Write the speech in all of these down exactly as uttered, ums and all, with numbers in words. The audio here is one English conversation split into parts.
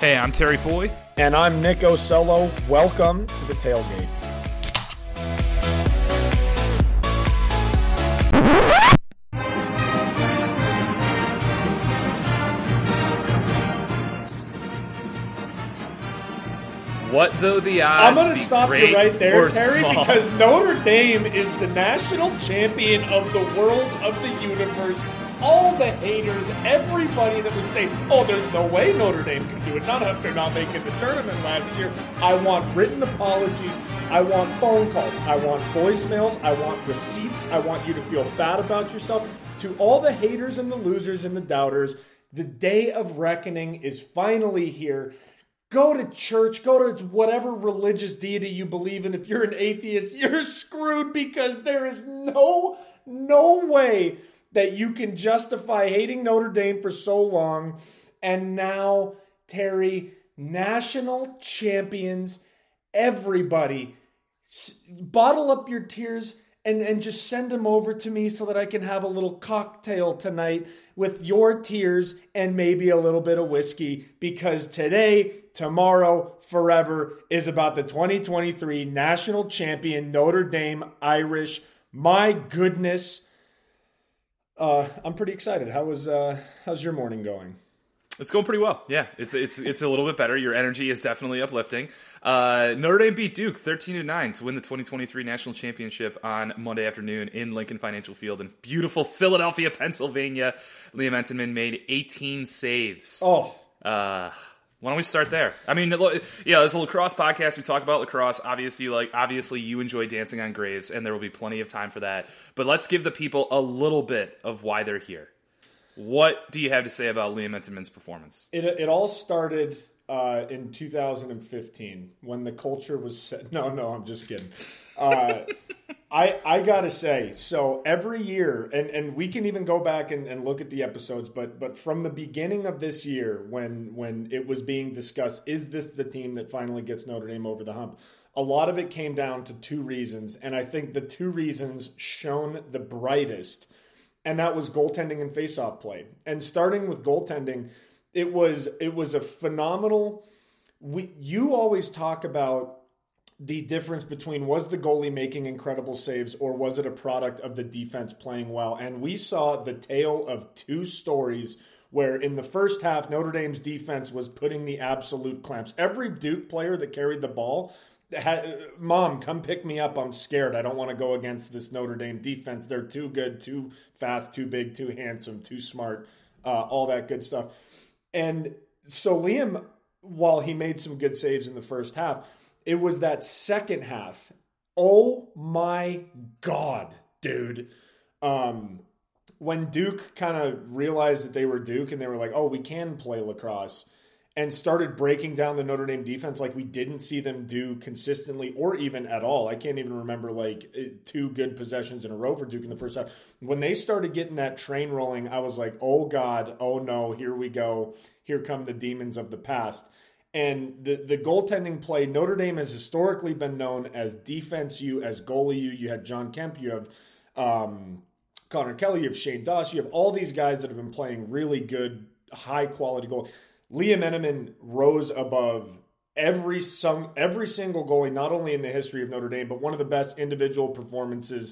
Hey, I'm Terry Foy. And I'm Nick Osello. Welcome to the Tailgate. What though the odds I'm going to stop you right there, Terry, small? because Notre Dame is the national champion of the world, of the universe. All the haters, everybody that was saying, oh, there's no way Notre Dame can do it, not after not making the tournament last year. I want written apologies. I want phone calls. I want voicemails. I want receipts. I want you to feel bad about yourself. To all the haters and the losers and the doubters, the day of reckoning is finally here. Go to church, go to whatever religious deity you believe in. If you're an atheist, you're screwed, because there is no, no way that you can justify hating Notre Dame for so long. And now, Terry, national champions, everybody, bottle up your tears and, and just send them over to me so that I can have a little cocktail tonight with your tears and maybe a little bit of whiskey, because today, tomorrow, forever is about the twenty twenty-three national champion Notre Dame Irish. My goodness. Uh, I'm pretty excited. How was uh, how's your morning going? It's going pretty well. Yeah, it's it's it's a little bit better. Your energy is definitely uplifting. Uh, Notre Dame beat Duke thirteen to nine to win the twenty twenty-three national championship on Monday afternoon in Lincoln Financial Field in beautiful Philadelphia, Pennsylvania. Liam Entenmann made eighteen saves. Oh, uh, why don't we start there? I mean, yeah, this is a lacrosse podcast. We talk about lacrosse. Obviously, like obviously, you enjoy dancing on graves, and there will be plenty of time for that. But let's give the people a little bit of why they're here. What do you have to say about Liam Entenmann's performance? It it all started uh, in two thousand fifteen when the culture was set. No, no, I'm just kidding. Uh, I I gotta say, so every year, and, and we can even go back and, and look at the episodes, but but from the beginning of this year, when when it was being discussed, is this the team that finally gets Notre Dame over the hump? A lot of it came down to two reasons, and I think the two reasons shone the brightest. And that was goaltending and faceoff play. And starting with goaltending, it was it was a phenomenal. We you always talk about the difference between was the goalie making incredible saves or was it a product of the defense playing well. And we saw the tale of two stories where in the first half, Notre Dame's defense was putting the absolute clamps. Every Duke player that carried the ball had, Mom, come pick me up. I'm scared. I don't want to go against this Notre Dame defense. They're too good, too fast, too big, too handsome, too smart, uh, all that good stuff. And so Liam, while he made some good saves in the first half, it was that second half. Oh my God, dude. Um, when Duke kind of realized that they were Duke and they were like, oh, we can play lacrosse, and started breaking down the Notre Dame defense like we didn't see them do consistently or even at all. I can't even remember like two good possessions in a row for Duke in the first half. When they started getting that train rolling, I was like, oh God, oh no, here we go. Here come the demons of the past. And the, the goaltending play, Notre Dame has historically been known as defense U, as goalie U. You had John Kemp, you have um, Connor Kelly, you have Shane Doss, you have all these guys that have been playing really good, high-quality goal. Liam Entenmann rose above every some every single goalie, not only in the history of Notre Dame, but one of the best individual performances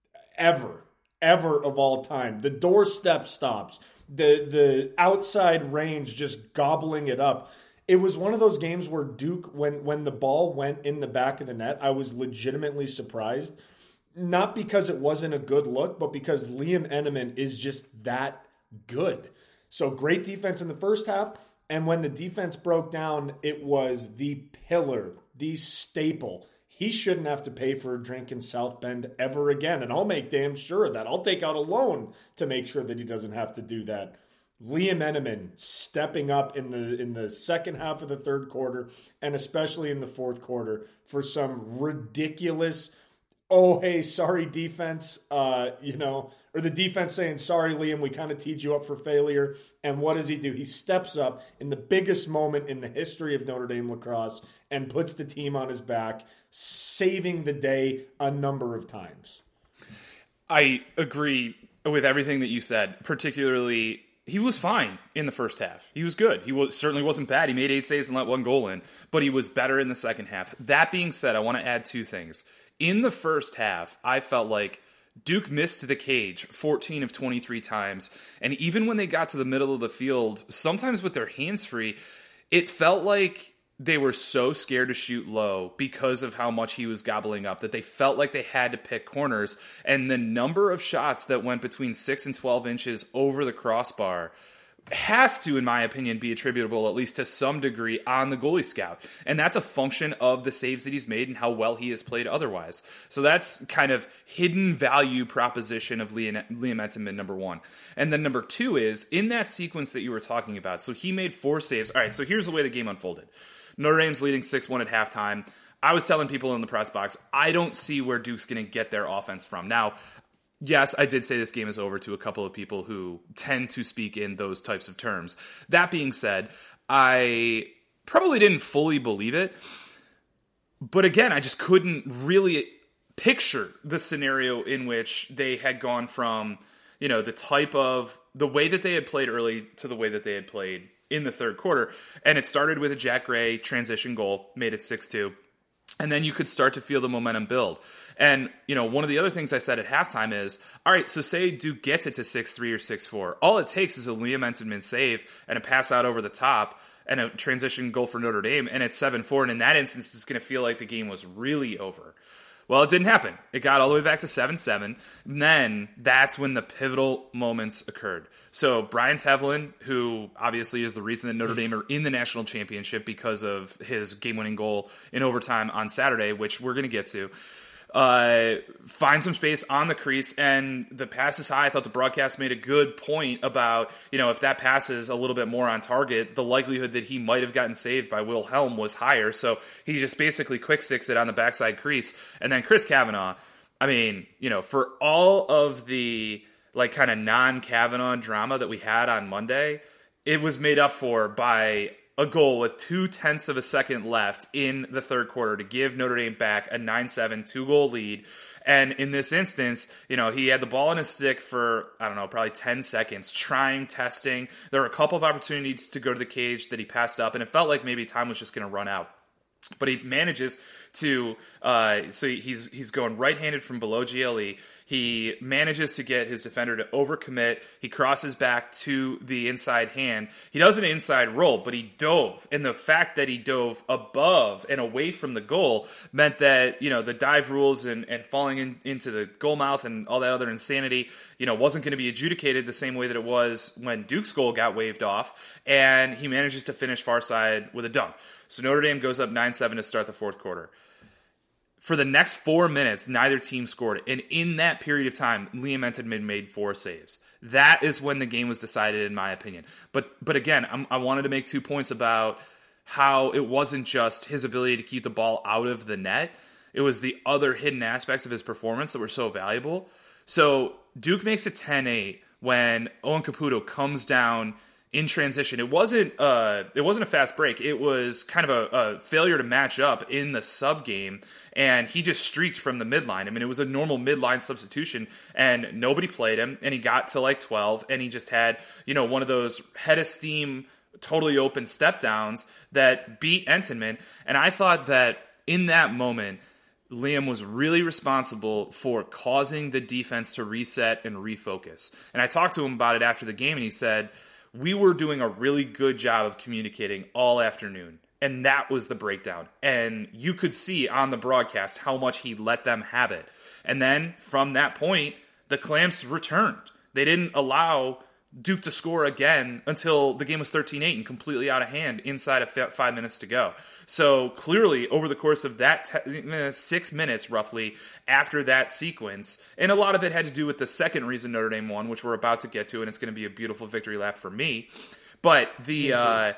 ever, ever of all time. The doorstep stops, the the outside range just gobbling it up. It was one of those games where Duke, when when the ball went in the back of the net, I was legitimately surprised. Not because it wasn't a good look, but because Liam Entenmann is just that good. So great defense in the first half. And when the defense broke down, it was the pillar, the staple. He shouldn't have to pay for a drink in South Bend ever again. And I'll make damn sure of that. I'll take out a loan to make sure that he doesn't have to do that. Liam Entenmann stepping up in the in the second half of the third quarter, and especially in the fourth quarter, for some ridiculous, oh, hey, sorry, defense, uh, you know, or the defense saying, sorry, Liam, we kind of teed you up for failure. And what does he do? He steps up in the biggest moment in the history of Notre Dame lacrosse and puts the team on his back, saving the day a number of times. I agree with everything that you said, particularly he was fine in the first half. He was good. He was, certainly wasn't bad. He made eight saves and let one goal in, but he was better in the second half. That being said, I want to add two things. In the first half, I felt like Duke missed the cage fourteen of twenty-three times, and even when they got to the middle of the field, sometimes with their hands free, it felt like they were so scared to shoot low because of how much he was gobbling up that they felt like they had to pick corners. And the number of shots that went between six and twelve inches over the crossbar has to, in my opinion, be attributable at least to some degree on the goalie scout. And that's a function of the saves that he's made and how well he has played otherwise. So that's kind of hidden value proposition of Liam, Liam Entenmann, number one. And then number two is, in that sequence that you were talking about, so he made four saves. All right, so here's the way the game unfolded. Notre Dame's leading six one at halftime. I was telling people in the press box, I don't see where Duke's going to get their offense from. Now, yes, I did say this game is over to a couple of people who tend to speak in those types of terms. That being said, I probably didn't fully believe it. But again, I just couldn't really picture the scenario in which they had gone from, you know, the type of, the way that they had played early to the way that they had played in the third quarter. And it started with a Jack Gray transition goal, made it six two. And then you could start to feel the momentum build. And, you know, one of the other things I said at halftime is, all right, so say Duke gets it to six three or six four. All it takes is a Liam Entenmann save and a pass out over the top and a transition goal for Notre Dame, and it's seven four. And in that instance, it's going to feel like the game was really over. Well, it didn't happen. It got all the way back to seven seven. And then that's when the pivotal moments occurred. So Brian Tevlin, who obviously is the reason that Notre Dame are in the national championship because of his game-winning goal in overtime on Saturday, which we're going to get to, uh, finds some space on the crease, and the pass is high. I thought the broadcast made a good point about, you know, if that pass is a little bit more on target, the likelihood that he might have gotten saved by Will Helm was higher. So he just basically quick sticks it on the backside crease. And then Chris Kavanaugh, I mean, you know, for all of the like kind of non-Kavanaugh drama that we had on Monday, it was made up for by a goal with two-tenths of a second left in the third quarter to give Notre Dame back a nine seven two-goal lead. And in this instance, you know, he had the ball in his stick for, I don't know, probably ten seconds, trying, testing. There were a couple of opportunities to go to the cage that he passed up, and it felt like maybe time was just going to run out. But he manages to, uh, so he's he's going right-handed from below G L E. He manages to get his defender to overcommit. He crosses back to the inside hand. He does an inside roll, but he dove. And the fact that he dove above and away from the goal meant that, you know, the dive rules and, and falling in, into the goal mouth and all that other insanity, you know, wasn't going to be adjudicated the same way that it was when Duke's goal got waved off. And he manages to finish far side with a dunk. So Notre Dame goes up nine seven to start the fourth quarter. For the next four minutes, neither team scored. And in that period of time, Liam Entenmann made four saves. That is when the game was decided, in my opinion. But but again, I'm, I wanted to make two points about how it wasn't just his ability to keep the ball out of the net. It was the other hidden aspects of his performance that were so valuable. So Duke makes it ten eight when Owen Caputo comes down in transition. It wasn't uh, it wasn't a fast break. It was kind of a, a failure to match up in the sub game, and he just streaked from the midline. I mean, it was a normal midline substitution, and nobody played him, and he got to like twelve, and he just had, you know, one of those head of steam, totally open step downs that beat Entenmann. And I thought that in that moment, Liam was really responsible for causing the defense to reset and refocus. And I talked to him about it after the game, and he said, we were doing a really good job of communicating all afternoon. And that was the breakdown. And you could see on the broadcast how much he let them have it. And then from that point, the Clamps returned. They didn't allow Duke to score again until the game was thirteen eight and completely out of hand inside of five minutes to go. So clearly, over the course of that te- six minutes, roughly, after that sequence, and a lot of it had to do with the second reason Notre Dame won, which we're about to get to, and it's going to be a beautiful victory lap for me. But the uh,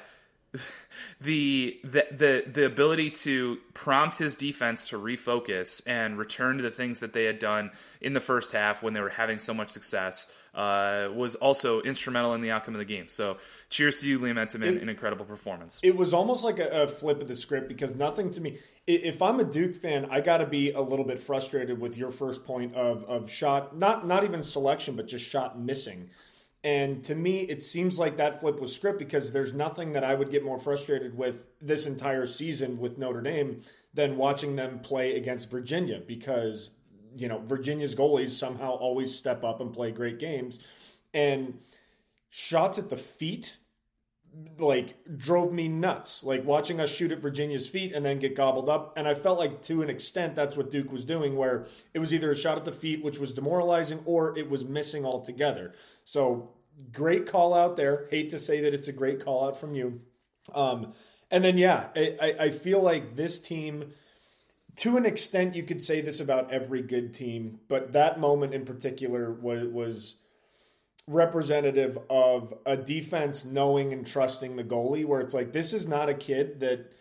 the, the the the ability to prompt his defense to refocus and return to the things that they had done in the first half when they were having so much success uh, was also instrumental in the outcome of the game. So cheers to you, Liam Entenmann, it, an incredible performance. It was almost like a, a flip of the script, because nothing to me, if I'm a Duke fan, I got to be a little bit frustrated with your first point of of shot, not not even selection, but just shot missing. And to me, it seems like that flip was script because there's nothing that I would get more frustrated with this entire season with Notre Dame than watching them play against Virginia because, you know, Virginia's goalies somehow always step up and play great games. And shots at the feet, like, drove me nuts. Like, watching us shoot at Virginia's feet and then get gobbled up. And I felt like, to an extent, that's what Duke was doing, where it was either a shot at the feet, which was demoralizing, or it was missing altogether. So, great call out there. Hate to say that it's a great call out from you. Um, and then, yeah, I, I feel like this team, to an extent, you could say this about every good team, but that moment in particular was, was representative of a defense knowing and trusting the goalie, where it's like, this is not a kid that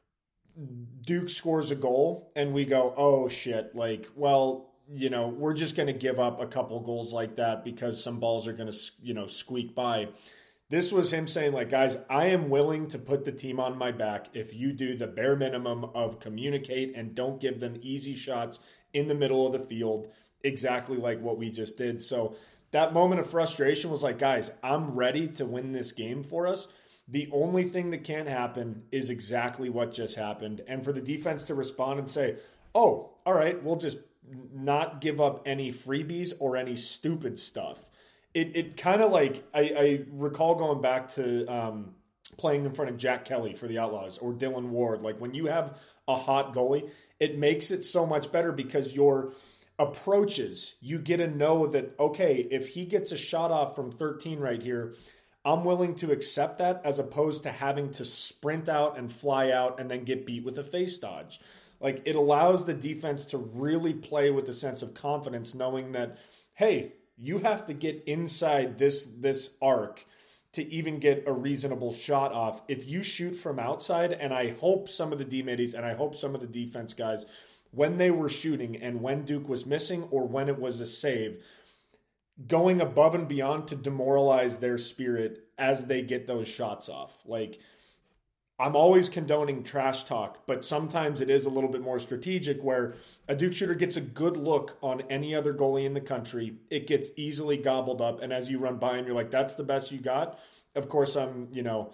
Duke scores a goal and we go, oh shit, like, well, you know, we're just going to give up a couple goals like that because some balls are going to, you know, squeak by. This was him saying, like, guys, I am willing to put the team on my back if you do the bare minimum of communicate and don't give them easy shots in the middle of the field, exactly like what we just did. So that moment of frustration was like, guys, I'm ready to win this game for us. The only thing that can't happen is exactly what just happened. And for the defense to respond and say, oh, all right, we'll just not give up any freebies or any stupid stuff. It it kind of like, I, I recall going back to um, playing in front of Jack Kelly for the Outlaws or Dylan Ward. Like, when you have a hot goalie, it makes it so much better because your approaches, you get to know that, okay, if he gets a shot off from thirteen right here, I'm willing to accept that, as opposed to having to sprint out and fly out and then get beat with a face dodge. Like, it allows the defense to really play with a sense of confidence, knowing that, hey, you have to get inside this this arc to even get a reasonable shot off. If you shoot from outside, and I hope some of the D-middies and I hope some of the defense guys, when they were shooting and when Duke was missing or when it was a save, going above and beyond to demoralize their spirit as they get those shots off. Like, I'm always condoning trash talk, but sometimes it is a little bit more strategic, where a Duke shooter gets a good look on any other goalie in the country. It gets easily gobbled up. And as you run by him, you're like, that's the best you got. Of course, I'm, you know,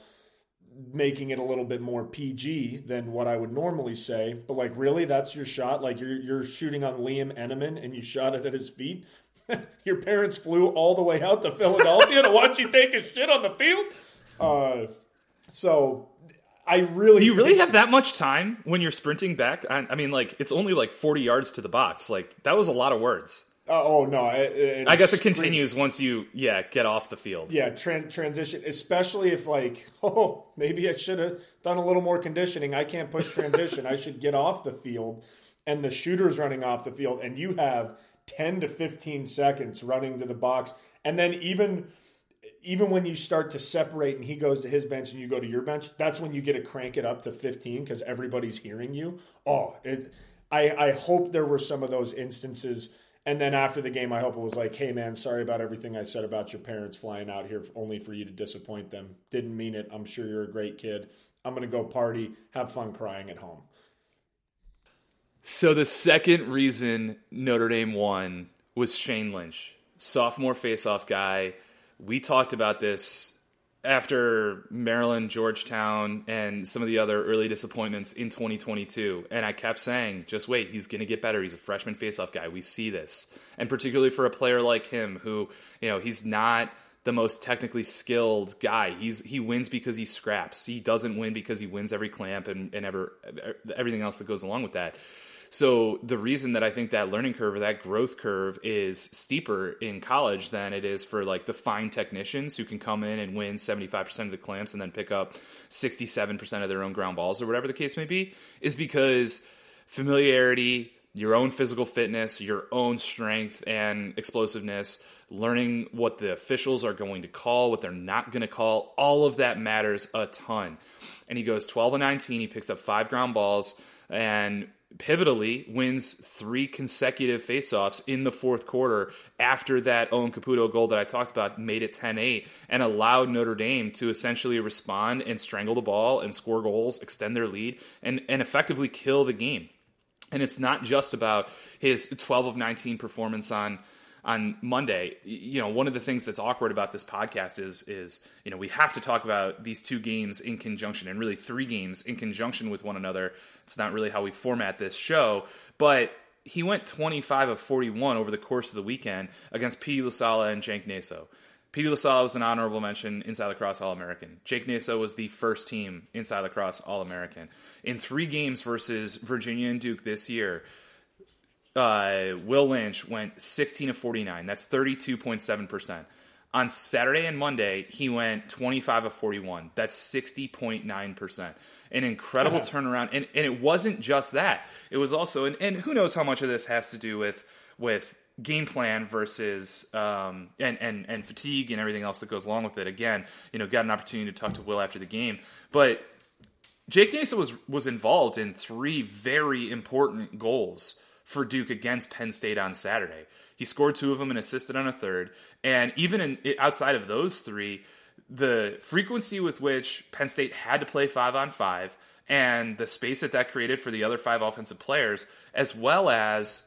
making it a little bit more P G than what I would normally say. But, like, really, that's your shot? Like, you're, you're shooting on Liam Enneman and you shot it at his feet? Your parents flew all the way out to Philadelphia to watch you take a shit on the field? Uh, so... I really Do you really have that much time when you're sprinting back? I, I mean, like, it's only like forty yards to the box. Like, that was a lot of words. Uh, oh, no. It, it, I guess it continues once you, yeah, get off the field. Yeah, tran- transition, especially if, like, oh, maybe I should have done a little more conditioning. I can't push transition. I should get off the field, and the shooter's running off the field, and you have ten to fifteen seconds running to the box. And then even... Even when you start to separate and he goes to his bench and you go to your bench, that's when you get to crank it up to fifteen because everybody's hearing you. Oh, it, I, I hope there were some of those instances. And then after the game, I hope it was like, hey, man, sorry about everything I said about your parents flying out here only for you to disappoint them. Didn't mean it. I'm sure you're a great kid. I'm going to go party, have fun crying at home. So the second reason Notre Dame won was Shane Lynch, sophomore faceoff guy. We talked about this after Maryland, Georgetown, and some of the other early disappointments in twenty twenty-two. And I kept saying, just wait, he's going to get better. He's a freshman faceoff guy. We see this. And particularly for a player like him who, you know, he's not the most technically skilled guy. He's He wins because he scraps. He doesn't win because he wins every clamp and, and ever, everything else that goes along with that. So the reason that I think that learning curve or that growth curve is steeper in college than it is for like the fine technicians who can come in and win seventy-five percent of the clamps and then pick up sixty-seven percent of their own ground balls or whatever the case may be, is because familiarity, your own physical fitness, your own strength and explosiveness, learning what the officials are going to call, what they're not going to call, all of that matters a ton. And he goes twelve and nineteen, he picks up five ground balls, and pivotally wins three consecutive faceoffs in the fourth quarter after that Owen Caputo goal that I talked about made it ten eight and allowed Notre Dame to essentially respond and strangle the ball and score goals, extend their lead, and, and effectively kill the game. And it's not just about his twelve of nineteen performance on on Monday. You know, one of the things that's awkward about this podcast is, is, you know, we have to talk about these two games in conjunction, and really three games in conjunction with one another. It's not really how we format this show, but he went twenty-five of forty-one over the course of the weekend against P D LaSala and Cenk Naso. P D LaSala was an honorable mention Inside Lacrosse All-American. Cenk Naso was the first team Inside Lacrosse All-American. In three games versus Virginia and Duke this year, uh, Will Lynch went sixteen of forty-nine. That's thirty-two point seven percent. On Saturday and Monday, he went twenty-five of forty-one. That's sixty point nine percent. An incredible uh-huh. turnaround. And, and it wasn't just that. It was also, and, and who knows how much of this has to do with with game plan versus um, and, and, and fatigue and everything else that goes along with it. Again, you know, got an opportunity to talk to Will after the game. But Cenk Naso was, was involved in three very important goals for Duke against Penn State on Saturday. He scored two of them and assisted on a third. And even in, outside of those three, the frequency with which Penn State had to play five on five and the space that that created for the other five offensive players, as well as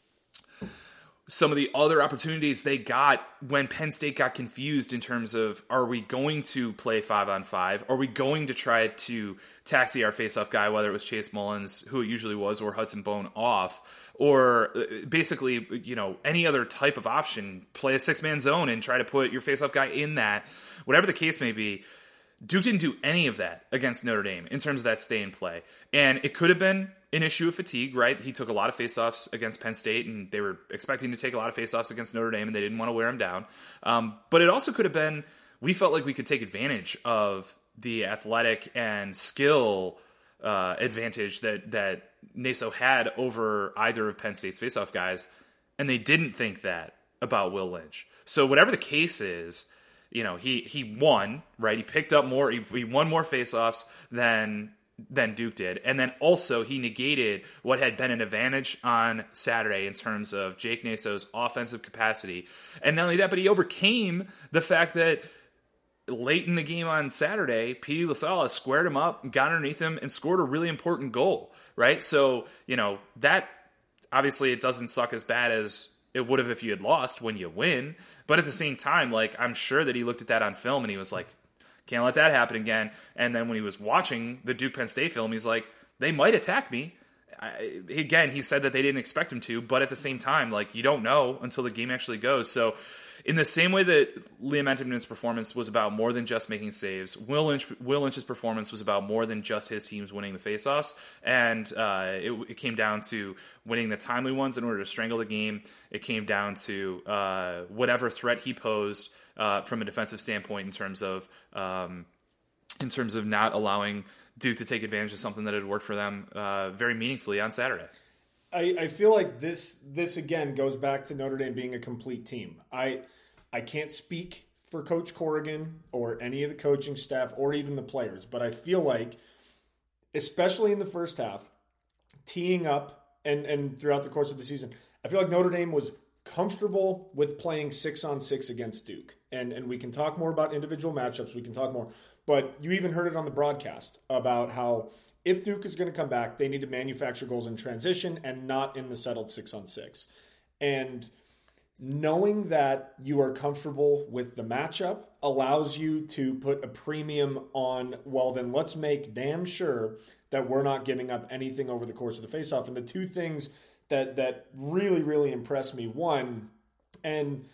some of the other opportunities they got when Penn State got confused in terms of, are we going to play five on five? Are we going to try to taxi our faceoff guy, whether it was Chase Mullins, who it usually was, or Hudson Bone off, or basically, you know, any other type of option, play a six-man zone and try to put your faceoff guy in that, whatever the case may be. Duke didn't do any of that against Notre Dame in terms of that stay and play. And it could have been an issue of fatigue, right? He took a lot of faceoffs against Penn State, and they were expecting to take a lot of faceoffs against Notre Dame, and they didn't want to wear him down. Um, but it also could have been, we felt like we could take advantage of the athletic and skill uh, advantage that, that Naso had over either of Penn State's faceoff guys, and they didn't think that about Will Lynch. So whatever the case is, you know, he he won, right? He picked up more, he, he won more faceoffs than than Duke did. And then also he negated what had been an advantage on Saturday in terms of Cenk Naso's offensive capacity. And not only that, but he overcame the fact that late in the game on Saturday, P D LaSala squared him up, got underneath him, and scored a really important goal, right? So, you know, that obviously it doesn't suck as bad as it would have if you had lost when you win. But at the same time, like, I'm sure that he looked at that on film and he was like, can't let that happen again. And then when he was watching the Duke Penn State film, he's like, they might attack me. I, again, he said that they didn't expect him to, but at the same time, like, you don't know until the game actually goes. So in the same way that Liam Entenmann's performance was about more than just making saves, Will Lynch, Will Lynch's performance was about more than just his teams winning the faceoffs, and uh, it, it came down to winning the timely ones in order to strangle the game. It came down to uh, whatever threat he posed uh, from a defensive standpoint in terms of um, in terms of not allowing Duke to take advantage of something that had worked for them uh, very meaningfully on Saturday. I, I feel like this this again goes back to Notre Dame being a complete team. I I can't speak for Coach Corrigan or any of the coaching staff or even the players, but I feel like, especially in the first half, teeing up and, and throughout the course of the season, I feel like Notre Dame was comfortable with playing six on six against Duke. And and we can talk more about individual matchups. We can talk more. But you even heard it on the broadcast about how if Duke is going to come back, they need to manufacture goals in transition and not in the settled six on six. And knowing that you are comfortable with the matchup allows you to put a premium on, well, then let's make damn sure that we're not giving up anything over the course of the faceoff. And the two things that that really, really impressed me, one, and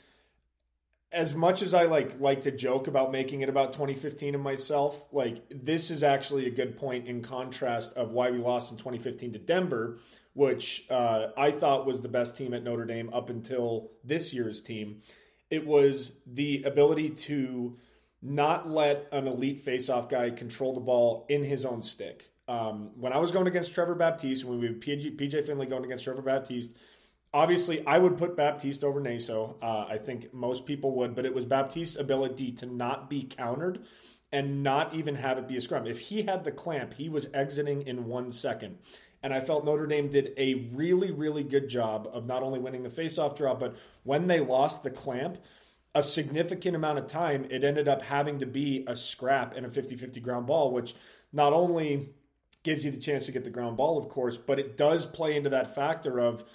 as much as I like like to joke about making it about twenty fifteen and myself, like this is actually a good point in contrast of why we lost in twenty fifteen to Denver, which uh, I thought was the best team at Notre Dame up until this year's team. It was the ability to not let an elite faceoff guy control the ball in his own stick. Um, when I was going against Trevor Baptiste, when we had P J Finley going against Trevor Baptiste, obviously I would put Baptiste over Naso. Uh, I think most people would, but it was Baptiste's ability to not be countered and not even have it be a scrum. If he had the clamp, he was exiting in one second. And I felt Notre Dame did a really, really good job of not only winning the faceoff draw, but when they lost the clamp, a significant amount of time, it ended up having to be a scrap and a fifty-fifty ground ball, which not only gives you the chance to get the ground ball, of course, but it does play into that factor of,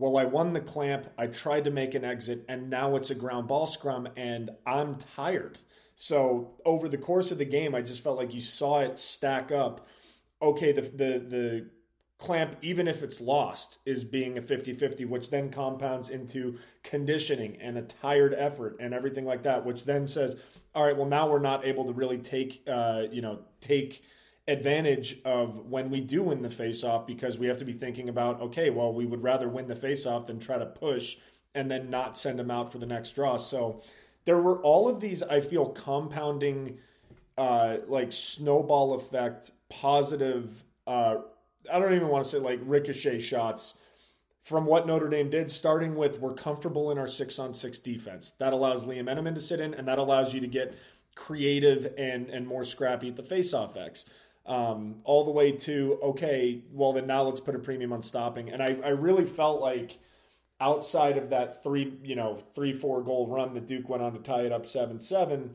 well, I won the clamp, I tried to make an exit, and now it's a ground ball scrum, and I'm tired. So over the course of the game, I just felt like you saw it stack up. Okay, the the the clamp, even if it's lost, is being a fifty-fifty, which then compounds into conditioning and a tired effort and everything like that, which then says, all right, well, now we're not able to really take, uh, you know, take advantage of when we do win the face-off, because we have to be thinking about, okay, well, we would rather win the face-off than try to push and then not send them out for the next draw. So there were all of these, I feel, compounding, uh, like snowball effect, positive, uh, I don't even want to say like ricochet shots from what Notre Dame did, starting with we're comfortable in our six-on-six defense. That allows Liam Eneman to sit in, and that allows you to get creative and, and more scrappy at the face-off X. Um, all the way to, okay, well, then now let's put a premium on stopping. And I, I really felt like outside of that three, you know, three, four goal run that Duke went on to tie it up seven seven,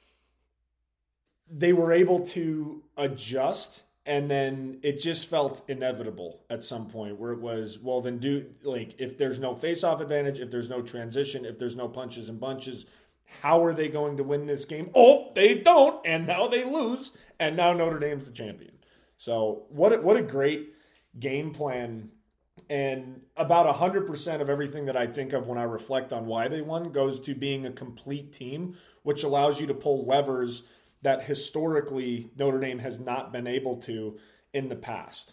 they were able to adjust, and then it just felt inevitable at some point where it was, well, then do, like, if there's no face-off advantage, if there's no transition, if there's no punches and bunches, how are they going to win this game? Oh, they don't, and now they lose, and now Notre Dame's the champion. So what a, what a great game plan. And about one hundred percent of everything that I think of when I reflect on why they won goes to being a complete team, which allows you to pull levers that historically Notre Dame has not been able to in the past.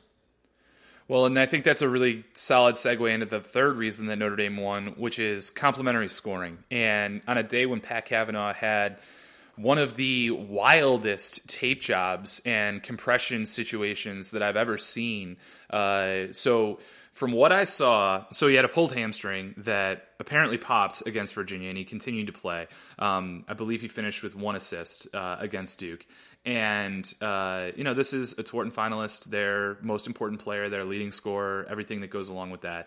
Well, and I think that's a really solid segue into the third reason that Notre Dame won, which is complementary scoring. And on a day when Pat Cavanaugh had one of the wildest tape jobs and compression situations that I've ever seen. Uh, so from what I saw, so he had a pulled hamstring that apparently popped against Virginia, and he continued to play. Um, I believe he finished with one assist uh, against Duke. And, uh, you know, this is a Twarton finalist, their most important player, their leading scorer, everything that goes along with that.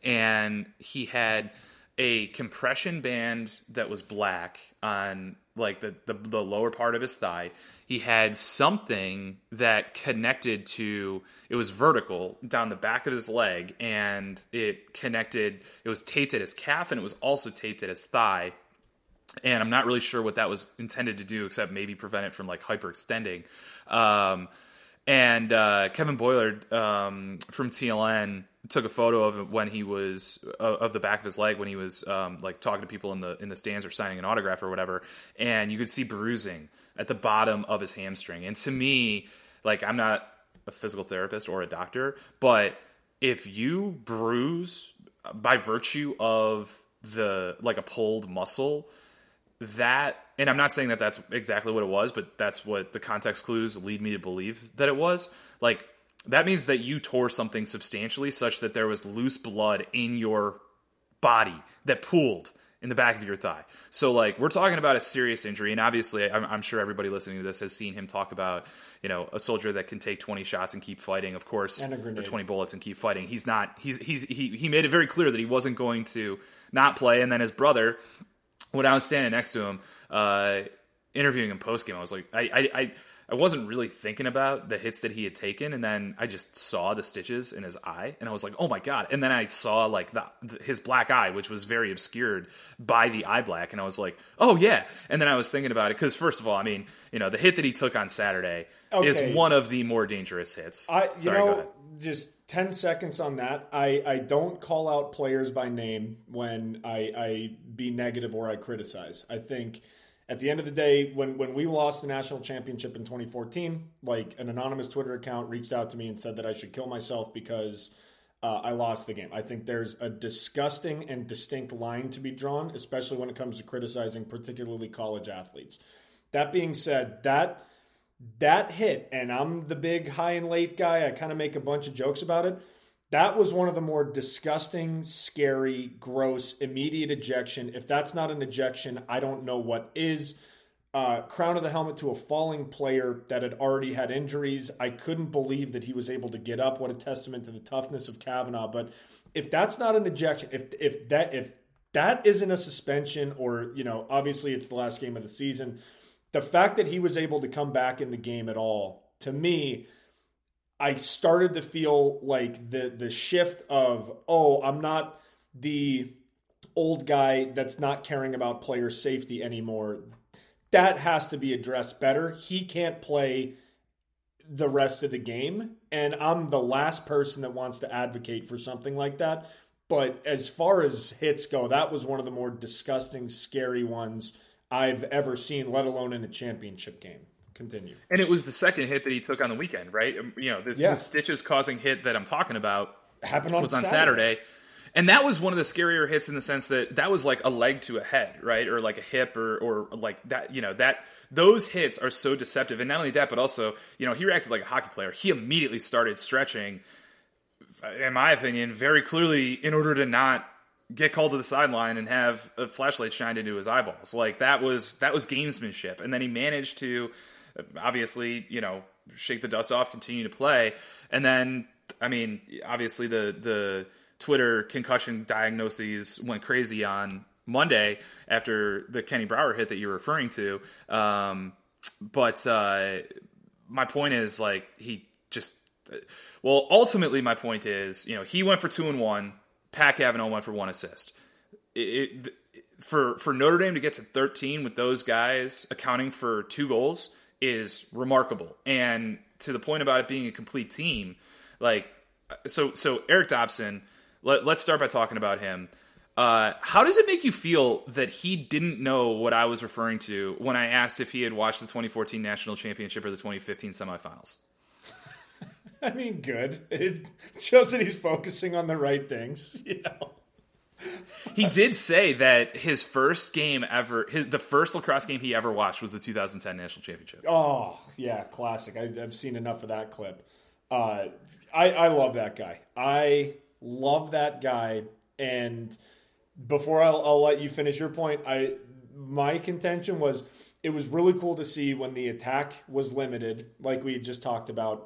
And he had a compression band that was black on, like, the, the, the lower part of his thigh. He had something that connected to, it was vertical down the back of his leg, and it connected, it was taped at his calf, and it was also taped at his thigh. And I'm not really sure what that was intended to do, except maybe prevent it from, like, hyperextending. Um, and uh, Kevin Boylard um, from T L N took a photo of it when he was uh, of the back of his leg when he was um, like talking to people in the in the stands or signing an autograph or whatever, and you could see bruising at the bottom of his hamstring. And to me, like, I'm not a physical therapist or a doctor, but if you bruise by virtue of the like a pulled muscle, that, and I'm not saying that that's exactly what it was, but that's what the context clues lead me to believe that it was. Like, that means that you tore something substantially such that there was loose blood in your body that pooled in the back of your thigh. So, like, we're talking about a serious injury, and obviously I'm, I'm sure everybody listening to this has seen him talk about, you know, a soldier that can take twenty shots and keep fighting, of course, and a grenade. or twenty bullets and keep fighting. He's not, he's, he's, he, he made it very clear that he wasn't going to not play, and then his brother, when I was standing next to him, uh, interviewing him post-game, I was like, I, I, I, I wasn't really thinking about the hits that he had taken, and then I just saw the stitches in his eye, and I was like, oh my God. And then I saw, like, the, his black eye, which was very obscured by the eye black, and I was like, oh yeah. And then I was thinking about it, because first of all, I mean, you know, the hit that he took on Saturday okay. is one of the more dangerous hits. I, you Sorry, know, go ahead. Just ten seconds on that. I, I don't call out players by name when I, I be negative or I criticize. I think at the end of the day, when, when we lost the national championship in twenty fourteen, like, an anonymous Twitter account reached out to me and said that I should kill myself because uh, I lost the game. I think there's a disgusting and distinct line to be drawn, especially when it comes to criticizing particularly college athletes. That being said, that that hit, and I'm the big high and late guy, I kind of make a bunch of jokes about it. That was one of the more disgusting, scary, gross, immediate ejection. If that's not an ejection, I don't know what is. Uh, crown of the helmet to a falling player that had already had injuries. I couldn't believe that he was able to get up. What a testament to the toughness of Cavanaugh. But if that's not an ejection, if if that if that isn't a suspension, or, you know, obviously it's the last game of the season, the fact that he was able to come back in the game at all, to me, I started to feel like the the shift of, oh, I'm not the old guy that's not caring about player safety anymore. That has to be addressed better. He can't play the rest of the game, and I'm the last person that wants to advocate for something like that. But as far as hits go, that was one of the more disgusting, scary ones I've ever seen, let alone in a championship game. Continue. And it was the second hit that he took on the weekend, right? You know, this, yeah. the stitches causing hit that I'm talking about happened on was on Saturday. Saturday. And that was one of the scarier hits in the sense that that was like a leg to a head, right? Or like a hip or, or like that, you know, that those hits are so deceptive. And not only that, but also, you know, he reacted like a hockey player. He immediately started stretching, in my opinion, very clearly in order to not get called to the sideline and have a flashlight shined into his eyeballs. Like that was, that was gamesmanship. And then he managed to obviously, you know, shake the dust off, continue to play. And then, I mean, obviously the, the, Twitter concussion diagnoses went crazy on Monday after the Kenny Brower hit that you're referring to. Um, but uh, my point is, like, he just well, ultimately, my point is, you know, he went for two and one. Pat Cavanaugh went for one assist. It, it, for for Notre Dame to get to thirteen with those guys accounting for two goals is remarkable. And to the point about it being a complete team, like so so Eric Dobson. Let, let's start by talking about him. Uh, how does it make you feel that he didn't know what I was referring to when I asked if he had watched the twenty fourteen National Championship or the twenty fifteen semifinals? I mean, good. It shows that he's focusing on the right things, you know. He did say that his first game ever, his, the first lacrosse game he ever watched was the two thousand ten National Championship. Oh, yeah, classic. I, I've seen enough of that clip. Uh, I, I love that guy. I... Love that guy. And before I'll, I'll let you finish your point, I my contention was it was really cool to see when the attack was limited, like we just talked about.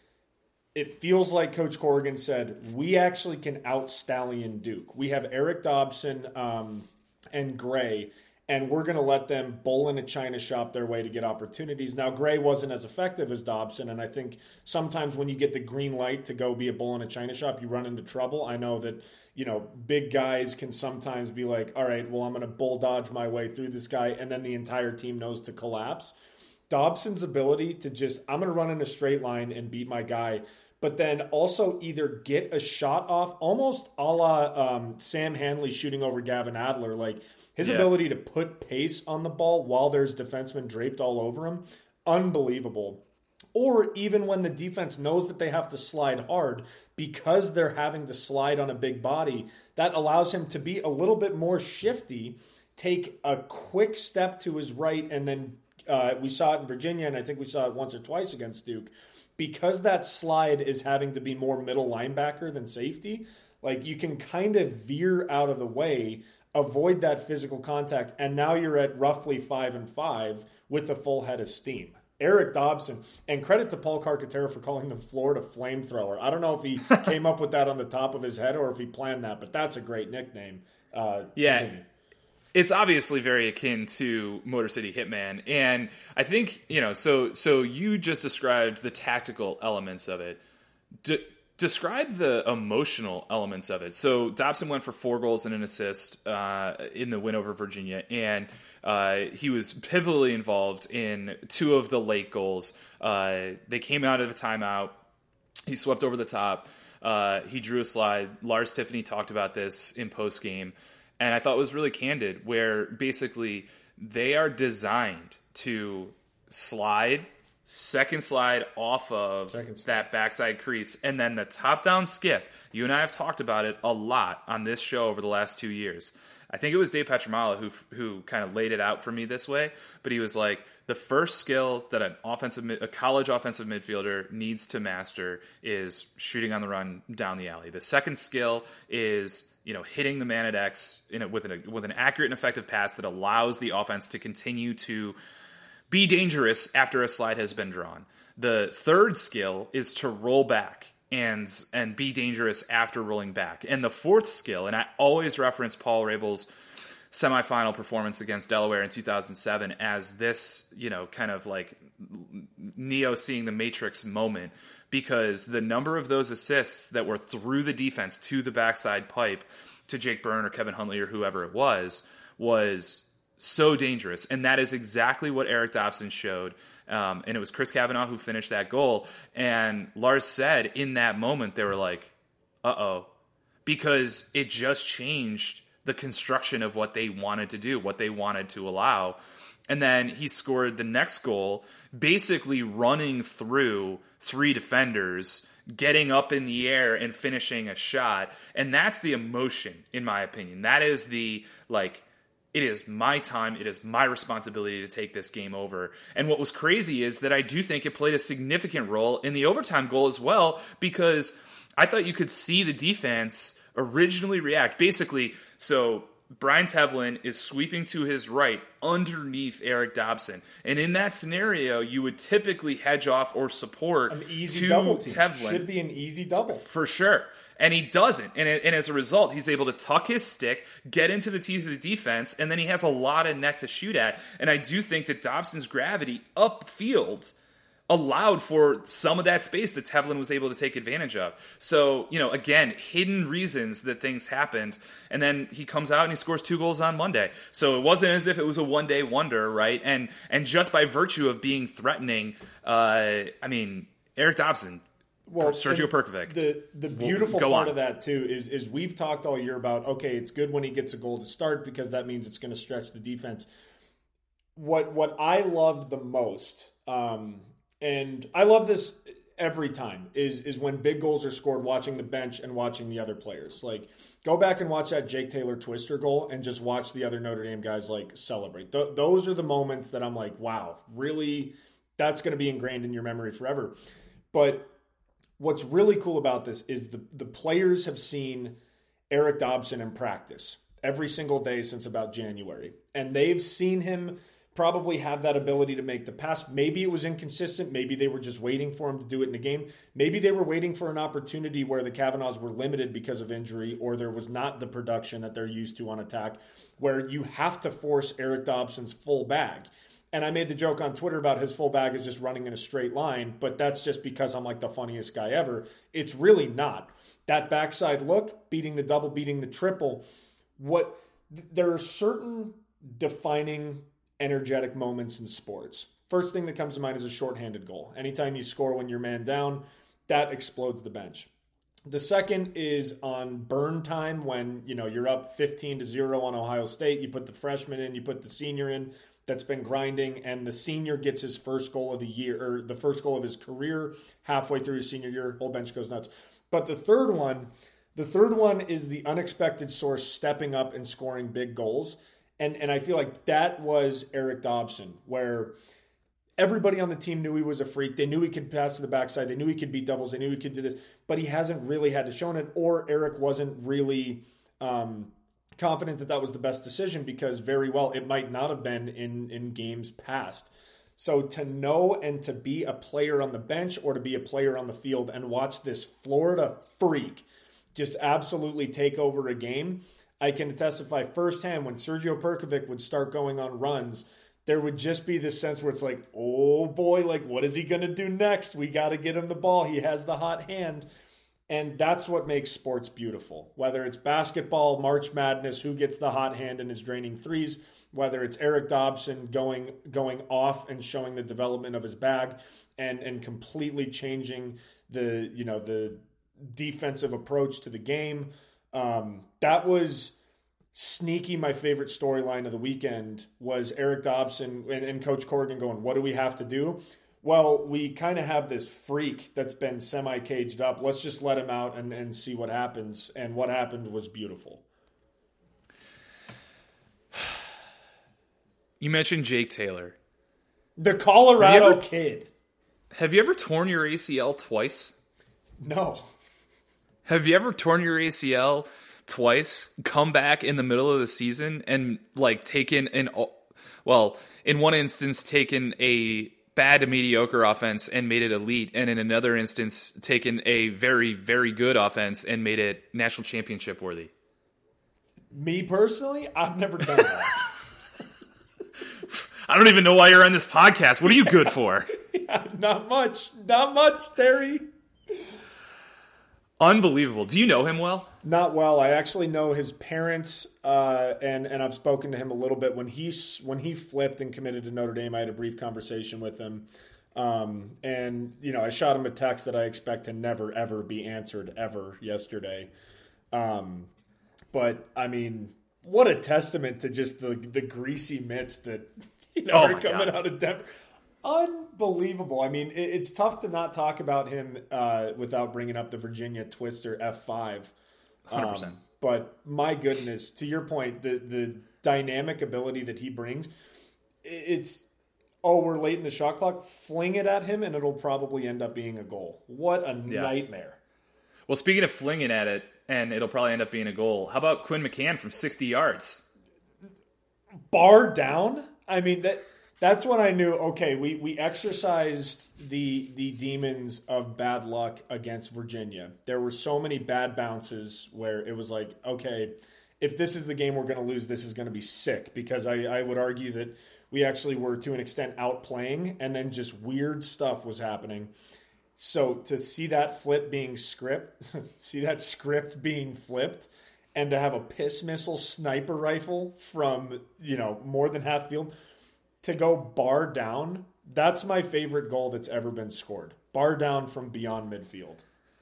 It feels like Coach Corrigan said, we actually can out-stallion Duke. We have Eric Dobson um, and Gray, and we're going to let them bowl in a china shop their way to get opportunities. Now, Gray wasn't as effective as Dobson, and I think sometimes when you get the green light to go be a bull in a china shop, you run into trouble. I know that, you know, big guys can sometimes be like, all right, well, I'm going to bull dodge my way through this guy, and then the entire team knows to collapse. Dobson's ability to just, I'm going to run in a straight line and beat my guy, but then also either get a shot off, almost a la um, Sam Hanley shooting over Gavin Adler, like, his yeah. ability to put pace on the ball while there's defensemen draped all over him, unbelievable. Or even when the defense knows that they have to slide hard, because they're having to slide on a big body, that allows him to be a little bit more shifty, take a quick step to his right, and then uh, we saw it in Virginia, and I think we saw it once or twice against Duke. Because that slide is having to be more middle linebacker than safety, like you can kind of veer out of the way, avoid that physical contact, and now you're at roughly five and five with a full head of steam. Eric Dobson, and credit to Paul Carcaterra for calling the Florida Flamethrower. I don't know if he came up with that on the top of his head or if he planned that, but that's a great nickname. Uh, yeah, continue. It's obviously very akin to Motor City Hitman, and I think, you know, so so you just described the tactical elements of it. D- Describe the emotional elements of it. So Dobson went for four goals and an assist uh, in the win over Virginia, and uh, he was pivotally involved in two of the late goals. Uh, they came out of a timeout. He swept over the top. Uh, he drew a slide. Lars Tiffany talked about this in postgame, and I thought it was really candid, where basically they are designed to slide, second slide off of slide. that backside crease, and then the top-down skip. You and I have talked about it a lot on this show over the last two years. I think it was Dave Petramala who who kind of laid it out for me this way, but he was like, the first skill that an offensive, a college offensive midfielder needs to master is shooting on the run down the alley. The second skill is, you know, hitting the man at X in a, with an with an accurate and effective pass that allows the offense to continue to be dangerous after a slide has been drawn. The third skill is to roll back and and be dangerous after rolling back. And the fourth skill, and I always reference Paul Rabel's semifinal performance against Delaware in two thousand seven as this, you know, kind of like Neo seeing the Matrix moment, because the number of those assists that were through the defense to the backside pipe to Jake Byrne or Kevin Huntley or whoever it was, was so dangerous. And that is exactly what Eric Dobson showed. Um, and it was Chris Kavanaugh who finished that goal. And Lars said in that moment, they were like, uh-oh, because it just changed the construction of what they wanted to do, what they wanted to allow. And then he scored the next goal, basically running through three defenders, getting up in the air and finishing a shot. And that's the emotion, in my opinion. That is the, like, it is my time, it is my responsibility to take this game over. And what was crazy is that I do think it played a significant role in the overtime goal as well, because I thought you could see the defense originally react. Basically, so Brian Tevlin is sweeping to his right underneath Eric Dobson. And in that scenario, you would typically hedge off or support an easy to double team. Tevlin. Should be an easy double. For sure. And he doesn't. And, and as a result, he's able to tuck his stick, get into the teeth of the defense, and then he has a lot of net to shoot at. And I do think that Dobson's gravity upfield allowed for some of that space that Tevlin was able to take advantage of. So, you know, again, hidden reasons that things happened. And then he comes out and he scores two goals on Monday. So it wasn't as if it was a one-day wonder, right? And and just by virtue of being threatening, uh, I mean, Eric Dobson, well, Sergio Perkovic. The the beautiful we'll part on. of that, too, is, is we've talked all year about, okay, it's good when he gets a goal to start because that means it's going to stretch the defense. What, what I loved the most... Um, And I love this every time, is is when big goals are scored, watching the bench and watching the other players. Like, go back and watch that Jake Taylor twister goal and just watch the other Notre Dame guys, like, celebrate. Th- those are the moments that I'm like, wow, really, that's going to be ingrained in your memory forever. But what's really cool about this is the, the players have seen Eric Dobson in practice every single day since about January. And they've seen him probably have that ability to make the pass. Maybe it was inconsistent. Maybe they were just waiting for him to do it in a game. Maybe they were waiting for an opportunity where the Kavanaughs were limited because of injury, or there was not the production that they're used to on attack, where you have to force Eric Dobson's full bag. And I made the joke on Twitter about his full bag is just running in a straight line, but that's just because I'm like the funniest guy ever. It's really not. That backside look, beating the double, beating the triple, what there are certain defining energetic moments in sports. First thing that comes to mind is a shorthanded goal. Anytime you score when you're man down, that explodes the bench. The second is on burn time, when, you know, you're up fifteen to zero on Ohio State. You put the freshman in, you put the senior in that's been grinding, and the senior gets his first goal of the year, or the first goal of his career halfway through his senior year. Whole bench goes nuts. But the third one, the third one is the unexpected source stepping up and scoring big goals. And and I feel like that was Eric Dobson, where everybody on the team knew he was a freak. They knew he could pass to the backside. They knew he could beat doubles. They knew he could do this. But he hasn't really had to show it, or Eric wasn't really um, confident that that was the best decision, because very well it might not have been in, in games past. So to know and to be a player on the bench or to be a player on the field and watch this Florida freak just absolutely take over a game, I can testify firsthand when Sergio Perkovic would start going on runs, there would just be this sense where it's like, oh boy, like, what is he going to do next? We got to get him the ball. He has the hot hand. And that's what makes sports beautiful. Whether it's basketball, March Madness, who gets the hot hand and is draining threes, whether it's Eric Dobson going going off and showing the development of his bag and and completely changing the, you know, the defensive approach to the game. Um, that was sneaky. My favorite storyline of the weekend was Eric Dobson and, and Coach Corrigan going, what do we have to do? Well, we kind of have this freak that's been semi-caged up. Let's just let him out and, and see what happens. And what happened was beautiful. You mentioned Jake Taylor. The Colorado have ever, kid. Have you ever torn your A C L twice? No. Have you ever torn your A C L twice, come back in the middle of the season, and like taken an, well, in one instance, taken a bad to mediocre offense and made it elite, and in another instance, taken a very, very good offense and made it national championship worthy? Me personally, I've never done that. I don't even know why you're on this podcast. What are you good for? Not much. Not much, Terry. Unbelievable. Do you know him well? Not well. I actually know his parents, uh, and and I've spoken to him a little bit. When he when he flipped and committed to Notre Dame, I had a brief conversation with him, um, and you know, I shot him a text that I expect to never ever be answered ever yesterday. Um, but I mean, what a testament to just the the greasy mitts that you know Oh are my coming God. out of Denver. Unbelievable. I mean, it, it's tough to not talk about him uh, without bringing up the Virginia Twister F five. one hundred percent. Um, but my goodness, to your point, the the dynamic ability that he brings, it's, oh, we're late in the shot clock, fling it at him, and it'll probably end up being a goal. What a Yeah. nightmare. Well, speaking of flinging at it, and it'll probably end up being a goal, how about Quinn McCann from sixty yards? Bar down? I mean, that that's when I knew, okay, we, we exercised the the demons of bad luck against Virginia. There were so many bad bounces where it was like, okay, if this is the game we're going to lose, this is going to be sick. Because I, I would argue that we actually were, to an extent, outplaying, and then just weird stuff was happening. So to see that flip being script, see that script being flipped, and to have a piss missile sniper rifle from, you know, more than half field to go bar down, that's my favorite goal that's ever been scored. Bar down from beyond midfield.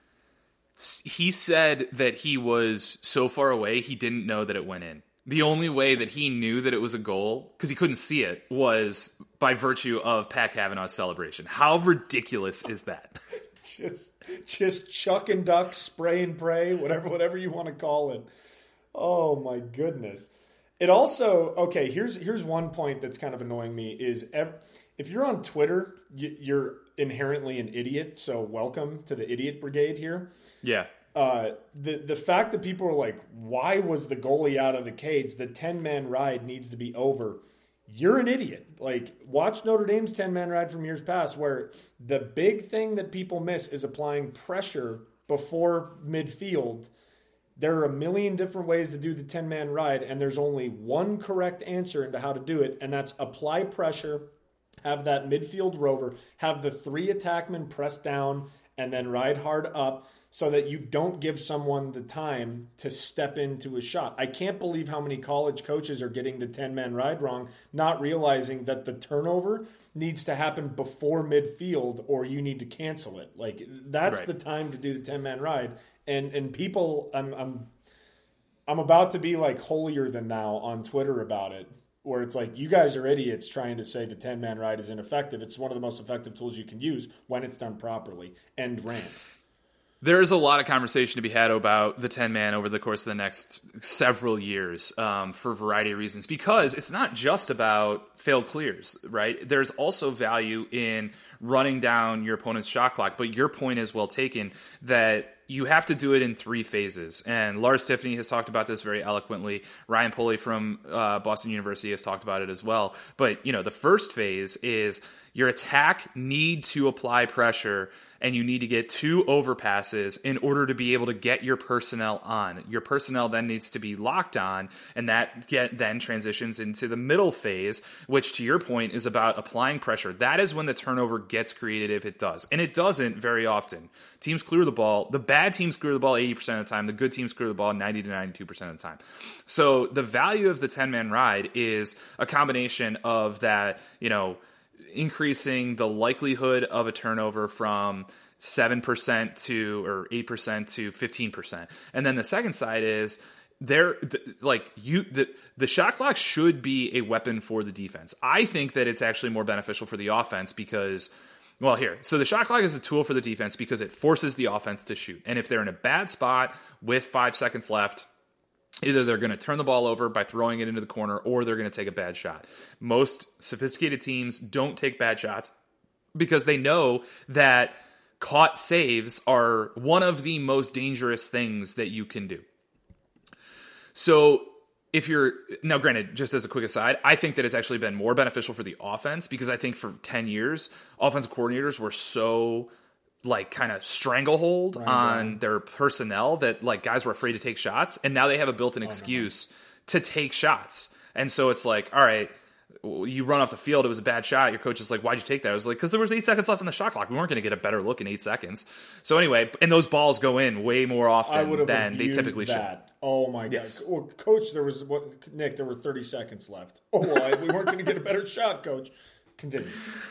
He said that he was so far away, he didn't know that it went in. The only way that he knew that it was a goal, because he couldn't see it, was by virtue of Pat Cavanaugh's celebration. How ridiculous is that? just just chuck and duck, spray and pray, whatever whatever you want to call it. Oh my goodness. It also, okay, here's here's one point that's kind of annoying me is ev- if you're on Twitter, you, you're inherently an idiot, so welcome to the idiot brigade here. Yeah. Uh, the the fact that people are like, why was the goalie out of the cage? The ten-man ride needs to be over. You're an idiot. Like, watch Notre Dame's ten-man ride from years past, where the big thing that people miss is applying pressure before midfield. There are a million different ways to do the ten-man ride, and there's only one correct answer into how to do it, and that's apply pressure, have that midfield rover, have the three attackmen press down, and then ride hard up, so that you don't give someone the time to step into a shot. I can't believe how many college coaches are getting the ten-man ride wrong, not realizing that the turnover needs to happen before midfield or you need to cancel it. Like, that's Right. the time to do the ten-man ride. And and people, I'm I'm I'm about to be like holier than thou on Twitter about it, where it's like, you guys are idiots trying to say the ten-man ride is ineffective. It's one of the most effective tools you can use when it's done properly. End rant. There is a lot of conversation to be had about the ten-man over the course of the next several years um, for a variety of reasons, because it's not just about failed clears, right? There's also value in running down your opponent's shot clock, but your point is well taken that you have to do it in three phases. And Lars Tiffany has talked about this very eloquently. Ryan Pulley from uh, Boston University has talked about it as well. But, you know, the first phase is your attack need to apply pressure, and you need to get two overpasses in order to be able to get your personnel on. Your personnel then needs to be locked on, and that get, then transitions into the middle phase, which, to your point, is about applying pressure. That is when the turnover gets created, if it does. And it doesn't very often. Teams clear the ball. The bad teams clear the ball eighty percent of the time. The good teams clear the ball ninety to ninety-two percent of the time. So the value of the ten-man ride is a combination of that, you know, increasing the likelihood of a turnover from seven percent to or eight percent to fifteen percent. And then the second side is there, like you, the, the shot clock should be a weapon for the defense. I think that it's actually more beneficial for the offense because, well, here, so the shot clock is a tool for the defense because it forces the offense to shoot. And if they're in a bad spot with five seconds left, either they're going to turn the ball over by throwing it into the corner or they're going to take a bad shot. Most sophisticated teams don't take bad shots because they know that caught saves are one of the most dangerous things that you can do. So if you're, now granted, just as a quick aside, I think that it's actually been more beneficial for the offense because I think for ten years, offensive coordinators were so like kind of stranglehold right, on right. their personnel that like guys were afraid to take shots, and now they have a built-in excuse oh, no. to take shots. And so it's like, all right, you run off the field, it was a bad shot. Your coach is like, why'd you take that? I was like, because there was eight seconds left in the shot clock. We weren't going to get a better look in eight seconds. So anyway, and those balls go in way more often than they typically that. should. Oh my yes. God. Well, coach, there was, what, Nick, there were thirty seconds left. Oh, well, I, we weren't going to get a better shot, coach. Continue.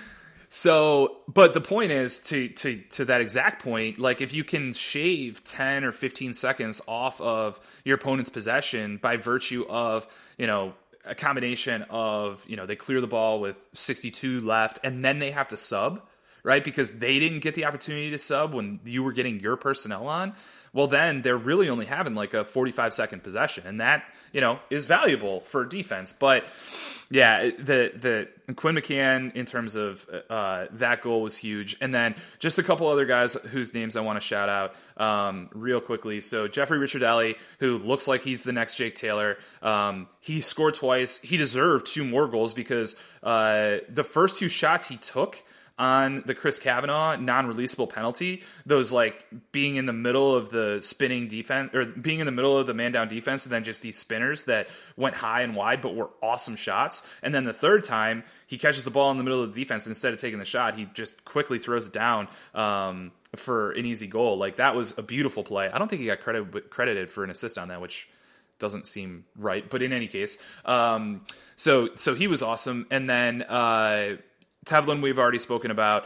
So, but the point is, to, to, to that exact point, like if you can shave ten or fifteen seconds off of your opponent's possession by virtue of, you know, a combination of, you know, they clear the ball with sixty-two left and then they have to sub, right? Because they didn't get the opportunity to sub when you were getting your personnel on. Well, then they're really only having like a forty-five second possession. And that, you know, is valuable for defense. But yeah, the, the Quinn McCann in terms of uh, that goal was huge. And then just a couple other guys whose names I want to shout out um, real quickly. So Jeffrey Ricciardelli, who looks like he's the next Jake Taylor. Um, he scored twice. He deserved two more goals because uh, the first two shots he took on the Chris Kavanaugh non-releasable penalty, those like being in the middle of the spinning defense or being in the middle of the man down defense and then just these spinners that went high and wide but were awesome shots. And then the third time he catches the ball in the middle of the defense and instead of taking the shot, he just quickly throws it down um, for an easy goal. Like that was a beautiful play. I don't think he got credit, credited for an assist on that, which doesn't seem right. But in any case, um, so so he was awesome. And then uh, Tevlin, we've already spoken about.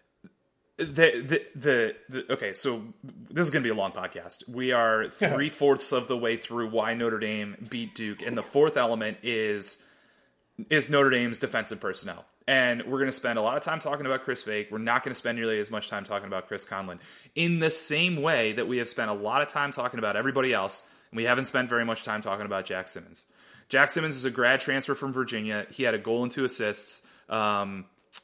The, the the the okay, so this is going to be a long podcast. We are three fourths of the way through why Notre Dame beat Duke, and the fourth element is is Notre Dame's defensive personnel. And we're going to spend a lot of time talking about Chris Fake. We're not going to spend nearly as much time talking about Chris Conlon. In the same way that we have spent a lot of time talking about everybody else, and we haven't spent very much time talking about Jack Simmons. Jack Simmons is a grad transfer from Virginia. He had a goal and two assists. Um,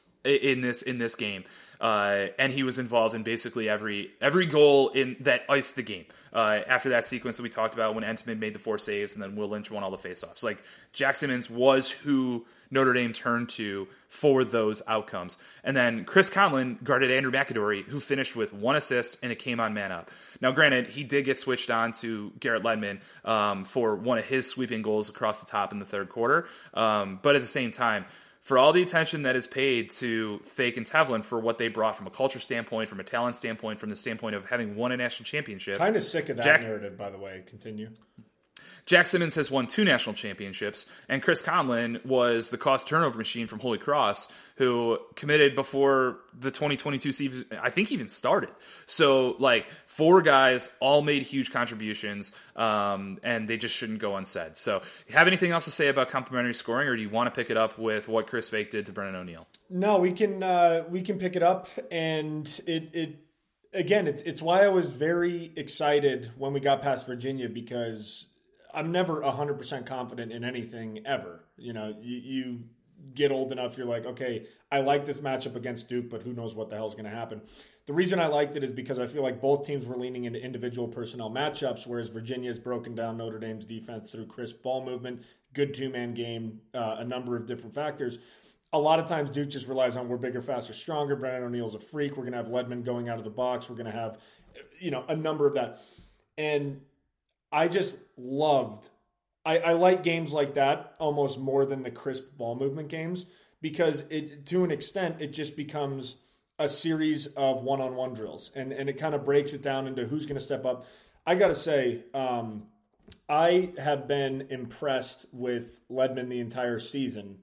in this in this game, uh, and he was involved in basically every every goal in that iced the game. Uh, after that sequence that we talked about when Entman made the four saves and then Will Lynch won all the faceoffs, like Jack Simmons was who Notre Dame turned to for those outcomes. And then Chris Conlon guarded Andrew McAdory, who finished with one assist and it came on man up. Now, granted, he did get switched on to Garrett Ledman um, for one of his sweeping goals across the top in the third quarter, um, but at the same time, for all the attention that is paid to Fake and Tevlin for what they brought from a culture standpoint, from a talent standpoint, from the standpoint of having won a national championship. Kind of sick of that Jack, narrative, by the way. Continue. Jack Simmons has won two national championships, and Chris Conlon was the cost turnover machine from Holy Cross, who committed before the twenty twenty-two season, I think even started. So, like, four guys all made huge contributions, um, and they just shouldn't go unsaid. So, you have anything else to say about complimentary scoring, or do you want to pick it up with what Chris Fake did to Brennan O'Neill? No, we can uh, we can pick it up, and it it again, it's it's why I was very excited when we got past Virginia, because I'm never one hundred percent confident in anything ever. You know, you, you get old enough, you're like, okay, I like this matchup against Duke, but who knows what the hell is going to happen. The reason I liked it is because I feel like both teams were leaning into individual personnel matchups, whereas Virginia has broken down Notre Dame's defense through crisp ball movement, good two-man game, uh, a number of different factors. A lot of times Duke just relies on we're bigger, faster, stronger. Brennan O'Neill's a freak. We're going to have Ledman going out of the box. We're going to have, you know, a number of that. And I just loved, I, I like games like that almost more than the crisp ball movement games, because it, to an extent, it just becomes a series of one-on-one drills, and, and it kind of breaks it down into who's going to step up. I got to say, um, I have been impressed with Ledman the entire season.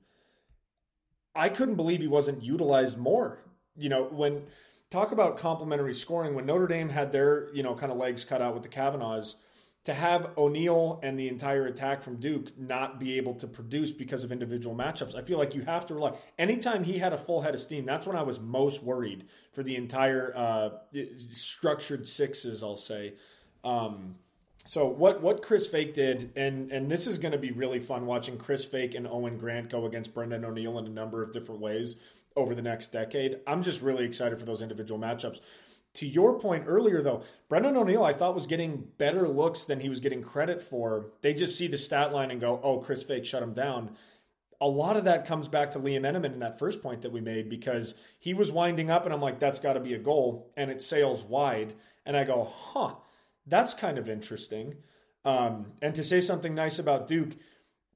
I couldn't believe he wasn't utilized more. You know, when talk about complementary scoring, when Notre Dame had their, you know, kind of legs cut out with the Kavanaughs, to have O'Neal and the entire attack from Duke not be able to produce because of individual matchups, I feel like you have to rely. Anytime he had a full head of steam, that's when I was most worried for the entire uh, structured sixes, I'll say. Um, so what what Chris Fake did, and, and this is going to be really fun watching Chris Fake and Owen Grant go against Brendan O'Neill in a number of different ways over the next decade. I'm just really excited for those individual matchups. To your point earlier, though, Brendan O'Neill, I thought, was getting better looks than he was getting credit for. They just see the stat line and go, oh, Chris Fake shut him down. A lot of that comes back to Liam Eneman in that first point that we made, because he was winding up, and I'm like, that's got to be a goal, and it sails wide. And I go, huh, that's kind of interesting. Um, and to say something nice about Duke,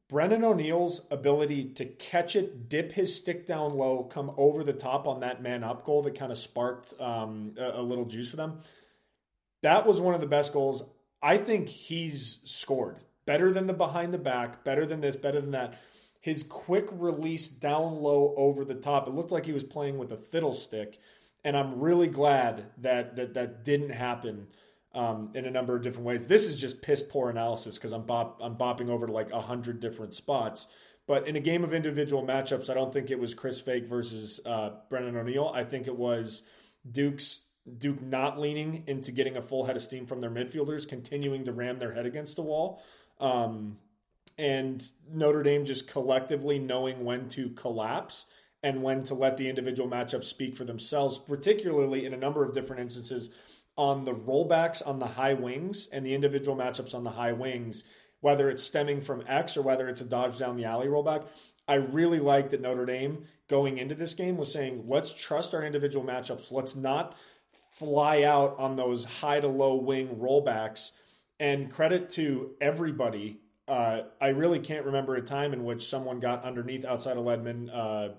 Brennan O'Neill's ability to catch it, dip his stick down low, come over the top on that man up goal that kind of sparked um, a, a little juice for them. That was one of the best goals I think he's scored. Better than the behind the back, better than this, better than that. His quick release down low over the top, it looked like he was playing with a fiddlestick. And I'm really glad that that, that didn't happen um, in a number of different ways. This is just piss poor analysis because I'm, bop, I'm bopping over to like a hundred different spots. But in a game of individual matchups, I don't think it was Chris Fake versus uh, Brennan O'Neill. I think it was Duke's Duke not leaning into getting a full head of steam from their midfielders, continuing to ram their head against the wall. Um, and Notre Dame just collectively knowing when to collapse and when to let the individual matchups speak for themselves, particularly in a number of different instances on the rollbacks on the high wings and the individual matchups on the high wings, whether it's stemming from X or whether it's a dodge down the alley rollback. I really like that Notre Dame going into this game was saying, let's trust our individual matchups. Let's not fly out on those high to low wing rollbacks. And credit to everybody. Uh, I really can't remember a time in which someone got underneath outside of Ledman uh,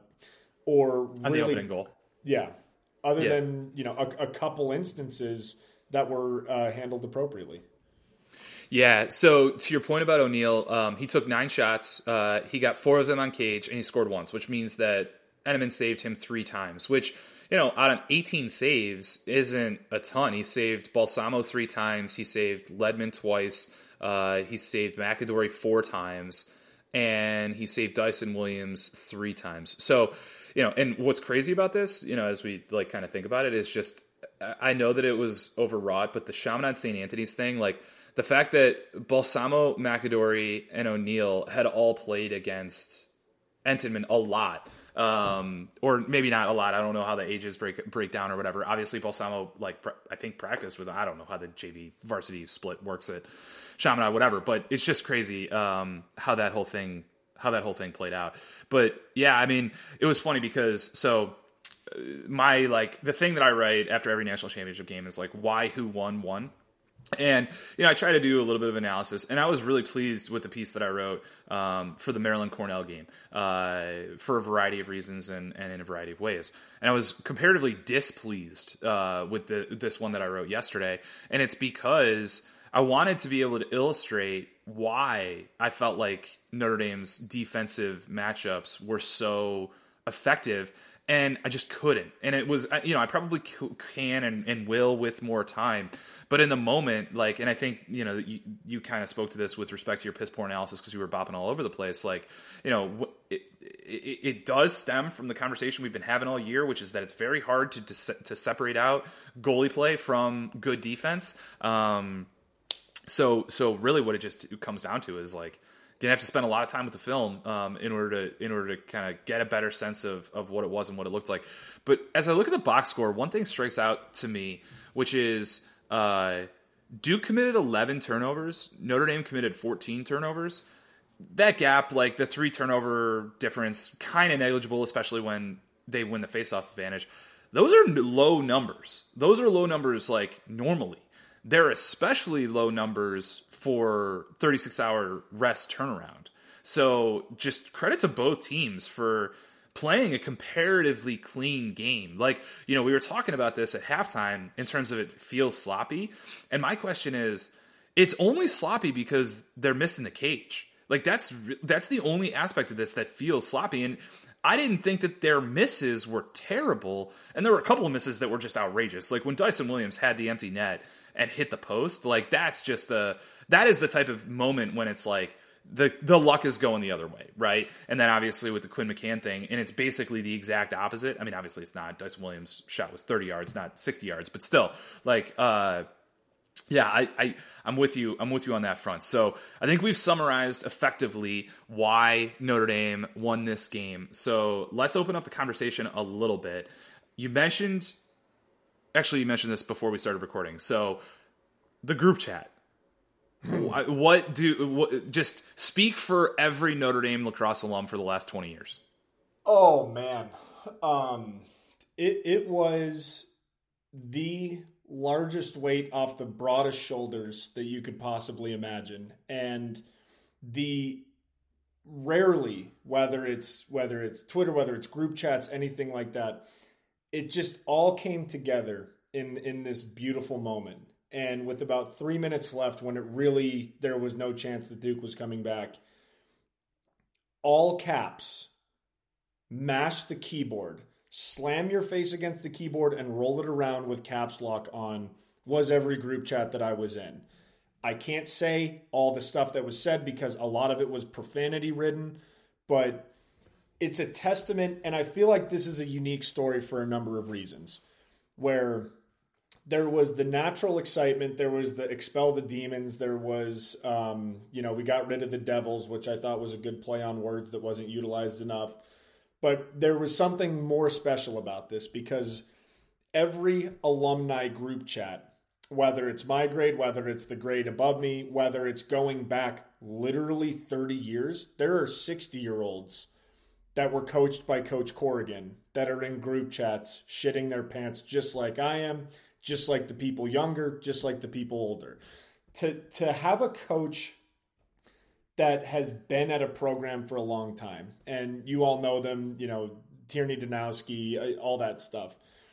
or on really, the opening goal. Yeah. Other yeah. than, you know, a, a couple instances that were uh, handled appropriately. Yeah, so to your point about O'Neal, um, he took nine shots. Uh, he got four of them on cage, and he scored once, which means that Enneman saved him three times, which, you know, out of eighteen saves isn't a ton. He saved Balsamo three times. He saved Ledman twice. Uh, he saved McAdory four times. And he saved Dyson Williams three times. So, you know, and what's crazy about this, you know, as we like kind of think about it, is just, I know that it was overwrought, but the Chaminade Saint Anthony's thing, like, the fact that Balsamo, McAdory, and O'Neal had all played against Entenmann a lot, um, or maybe not a lot. I don't know how the ages break break down or whatever. Obviously, Balsamo, like I think, practiced with. I don't know how the J V varsity split works at Chaminade, whatever. But it's just crazy um, how that whole thing how that whole thing played out. But yeah, I mean, it was funny because so. My like the thing that I write after every national championship game is like why, who won, won. And, you know, I try to do a little bit of analysis, and I was really pleased with the piece that I wrote um, for the Maryland-Cornell game uh, for a variety of reasons and, and in a variety of ways. And I was comparatively displeased uh, with the, this one that I wrote yesterday, and it's because I wanted to be able to illustrate why I felt like Notre Dame's defensive matchups were so effective. And I just couldn't. And it was, you know, I probably can and, and will with more time. But in the moment, like, and I think, you know, you, you kind of spoke to this with respect to your piss poor analysis because you were bopping all over the place. Like, you know, it, it, it does stem from the conversation we've been having all year, which is that it's very hard to to, to separate out goalie play from good defense. Um, so, so really what it just comes down to is like, gonna have to spend a lot of time with the film um, in order to in order to kind of get a better sense of of what it was and what it looked like. But as I look at the box score, one thing strikes out to me, which is uh, Duke committed eleven turnovers, Notre Dame committed fourteen turnovers. That gap, like the three turnover difference, kind of negligible, especially when they win the faceoff advantage. Those are low numbers. Those are low numbers like normally. They're especially low numbers for thirty-six hour rest turnaround. So just credit to both teams for playing a comparatively clean game. Like, you know, we were talking about this at halftime in terms of it feels sloppy. And my question is, it's only sloppy because they're missing the cage. Like that's, that's the only aspect of this that feels sloppy. And I didn't think that their misses were terrible. And there were a couple of misses that were just outrageous. Like when Dyson Williams had the empty net and hit the post, like that's just a, that is the type of moment when it's like the the luck is going the other way, right? And then obviously with the Quinn McCann thing, and it's basically the exact opposite. I mean, obviously it's not. Dyson Williams' shot was thirty yards, not sixty yards, but still, like, uh, yeah, I, I I'm with you. I'm with you on that front. So I think we've summarized effectively why Notre Dame won this game. So let's open up the conversation a little bit. You mentioned, actually, you mentioned this before we started recording. So the group chat. What do what, just speak for every Notre Dame lacrosse alum for the last twenty years? Oh man, um, it it was the largest weight off the broadest shoulders that you could possibly imagine, and the rarely, whether it's whether it's Twitter, whether it's group chats, anything like that, it just all came together in in this beautiful moment. And with about three minutes left, when it really there was no chance that Duke was coming back, all caps, mash the keyboard, slam your face against the keyboard, and roll it around with caps lock on was every group chat that I was in. I can't say all the stuff that was said because a lot of it was profanity ridden, but it's a testament, and I feel like this is a unique story for a number of reasons, where there was the natural excitement, there was the expel the demons, there was, um, you know, we got rid of the devils, which I thought was a good play on words that wasn't utilized enough. But there was something more special about this because every alumni group chat, whether it's my grade, whether it's the grade above me, whether it's going back literally thirty years, there are sixty-year-olds that were coached by Coach Corrigan that are in group chats shitting their pants just like I am, just like the people younger, just like the people older. To, to have a coach that has been at a program for a long time, and you all know them, you know, Tierney Danowski, all that stuff.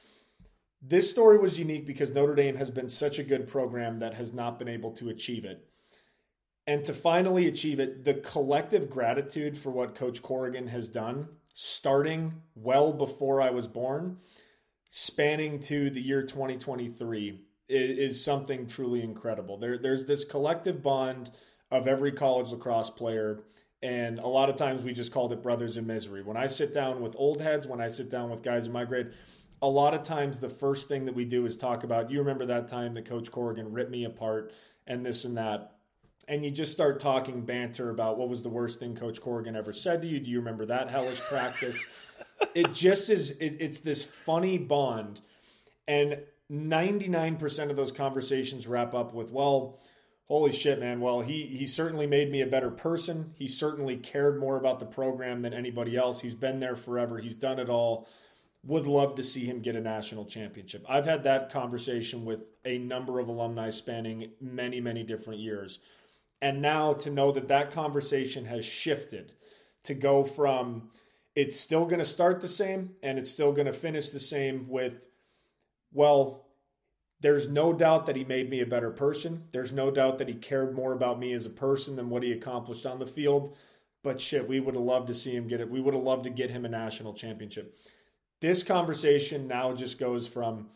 This story was unique because Notre Dame has been such a good program that has not been able to achieve it. And to finally achieve it, the collective gratitude for what Coach Corrigan has done, starting well before I was born, spanning to the year twenty twenty-three, is, is something truly incredible. There, there's this collective bond of every college lacrosse player, and a lot of times we just called it brothers in misery. When I sit down with old heads, when I sit down with guys in my grade, a lot of times the first thing that we do is talk about, you remember that time that Coach Corrigan ripped me apart and this and that. And you just start talking banter about what was the worst thing Coach Corrigan ever said to you. Do you remember that hellish practice? It just is, it, it's this funny bond. And ninety-nine percent of those conversations wrap up with, well, holy shit, man. Well, he, he certainly made me a better person. He certainly cared more about the program than anybody else. He's been there forever. He's done it all. Would love to see him get a national championship. I've had that conversation with a number of alumni spanning many, many different years. And now to know that that conversation has shifted to go from it's still going to start the same and it's still going to finish the same with, well, there's no doubt that he made me a better person. There's no doubt that he cared more about me as a person than what he accomplished on the field. But shit, we would have loved to see him get it. We would have loved to get him a national championship. This conversation now just goes from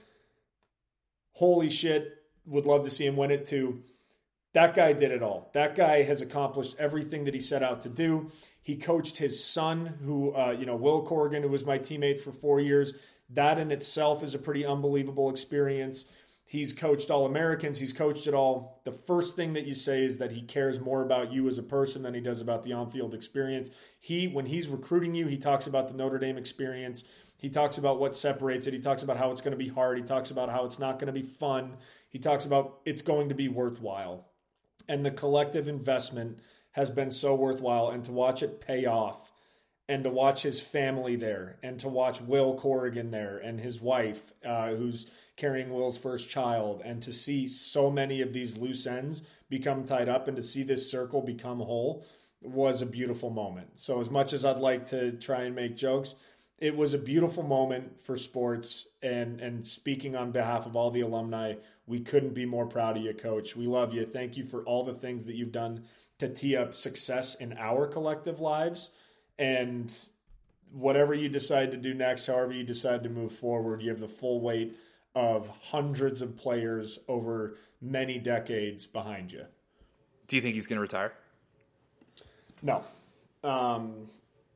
holy shit, would love to see him win it, to that guy did it all. That guy has accomplished everything that he set out to do. He coached his son, who, uh, you know, Will Corrigan, who was my teammate for four years. That in itself is a pretty unbelievable experience. He's coached All-Americans. He's coached it all. The first thing that you say is that he cares more about you as a person than he does about the on-field experience. He, when he's recruiting you, he talks about the Notre Dame experience. He talks about what separates it. He talks about how it's going to be hard. He talks about how it's not going to be fun. He talks about it's going to be worthwhile. And the collective investment has been so worthwhile. And to watch it pay off, and to watch his family there, and to watch Will Corrigan there and his wife, uh, who's carrying Will's first child, and to see so many of these loose ends become tied up and to see this circle become whole was a beautiful moment. So as much as I'd like to try and make jokes, it was a beautiful moment for sports, and, and speaking on behalf of all the alumni, we couldn't be more proud of you, Coach. We love you. Thank you for all the things that you've done to tee up success in our collective lives. And whatever you decide to do next, however you decide to move forward, you have the full weight of hundreds of players over many decades behind you. Do you think he's going to retire? No. Um,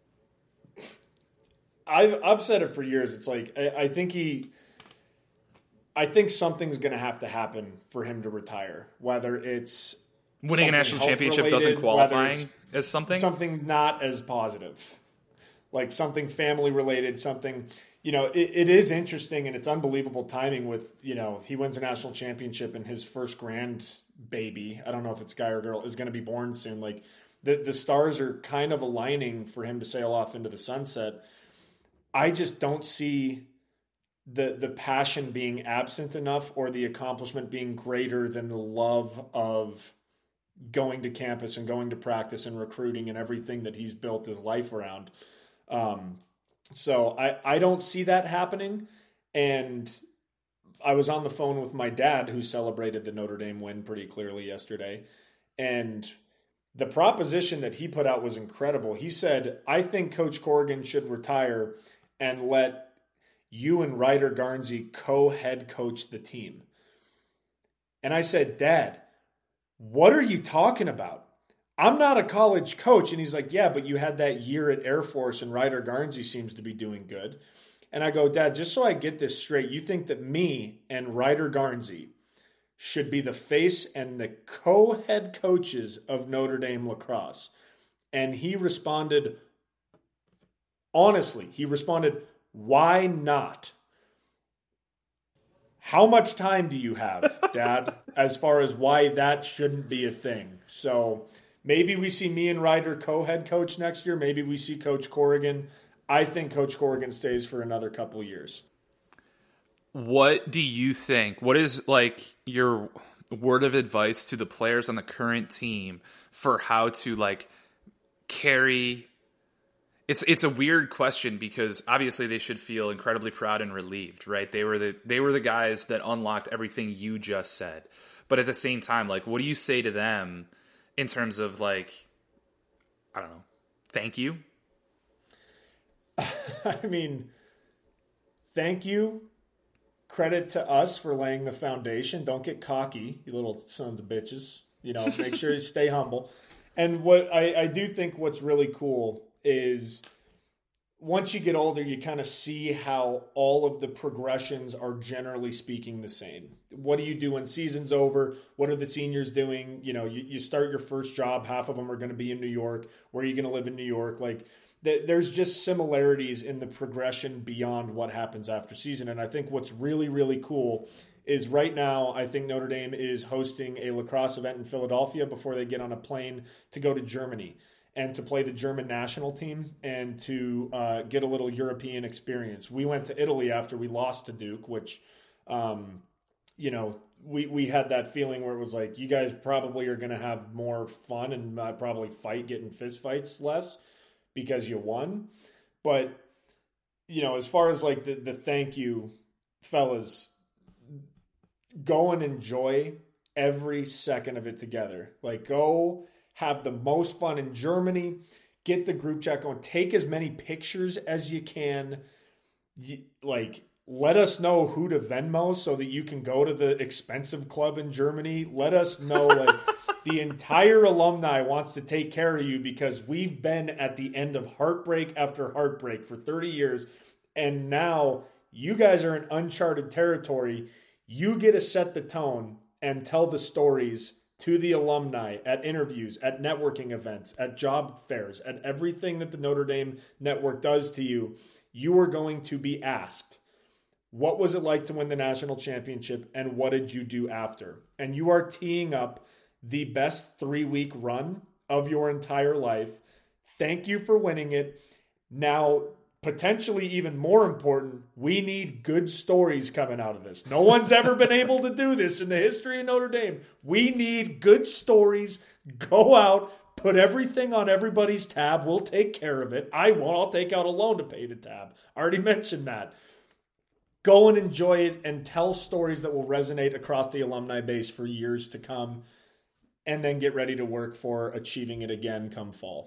I've, I've said it for years. It's like, I, I think he, I think something's going to have to happen for him to retire, whether it's winning a national championship doesn't qualifying as something, something not as positive, like something family related, something, you know, it, it is interesting and it's unbelievable timing with, you know, he wins a national championship and his first grandbaby, I don't know if it's guy or girl, is going to be born soon. Like the, the stars are kind of aligning for him to sail off into the sunset. I just don't see the the passion being absent enough or the accomplishment being greater than the love of going to campus and going to practice and recruiting and everything that he's built his life around. Um, so I, I don't see that happening. And I was on the phone with my dad, who celebrated the Notre Dame win pretty clearly yesterday. And the proposition that he put out was incredible. He said, I think Coach Corrigan should retire and let you and Ryder Garnsey co-head coach the team. And I said, Dad, what are you talking about? I'm not a college coach. And he's like, yeah, but you had that year at Air Force and Ryder Garnsey seems to be doing good. And I go, Dad, just so I get this straight, you think that me and Ryder Garnsey should be the face and the co-head coaches of Notre Dame lacrosse? And he responded, honestly, he responded, why not? How much time do you have, Dad, as far as why that shouldn't be a thing? So maybe we see me and Ryder co-head coach next year. Maybe we see Coach Corrigan. I think Coach Corrigan stays for another couple of years. What do you think? What is like your word of advice to the players on the current team for how to like carry? It's it's a weird question because obviously they should feel incredibly proud and relieved, right? They were the they were the guys that unlocked everything you just said. But at the same time, like, what do you say to them in terms of like, I don't know, thank you? I mean, thank you. Credit to us for laying the foundation. Don't get cocky, you little sons of bitches. You know, make sure you stay humble. And what I, I do think what's really cool is once you get older, you kind of see how all of the progressions are generally speaking the same. What do you do when season's over? What are the seniors doing? You know, you, you start your first job. Half of them are going to be in New York. Where are you going to live in New York? Like, th- there's just similarities in the progression beyond what happens after season. And I think what's really, really cool is right now, I think Notre Dame is hosting a lacrosse event in Philadelphia before they get on a plane to go to Germany and to play the German national team and to uh, get a little European experience. We went to Italy after we lost to Duke, which, um, you know, we, we had that feeling where it was like, you guys probably are going to have more fun and uh, probably fight, getting fist fights less because you won. But, you know, as far as like the, the thank you, fellas, go and enjoy every second of it together. Like, go have the most fun in Germany, get the group chat going, take as many pictures as you can. You, like, let us know who to Venmo so that you can go to the expensive club in Germany. Let us know, like, the entire alumni wants to take care of you because we've been at the end of heartbreak after heartbreak for thirty years. And now you guys are in uncharted territory. You get to set the tone and tell the stories to the alumni at interviews, at networking events, at job fairs, at everything that the Notre Dame network does to you. You are going to be asked, what was it like to win the national championship and what did you do after? And you are teeing up the best three-week run of your entire life. Thank you for winning it. Now, potentially even more important, we need good stories coming out of this. No one's ever been able to do this in the history of Notre Dame. We need good stories. Go out, put everything on everybody's tab. We'll take care of it. I won't. I'll take out a loan to pay the tab. I already mentioned that. Go and enjoy it and tell stories that will resonate across the alumni base for years to come, and then get ready to work for achieving it again come fall.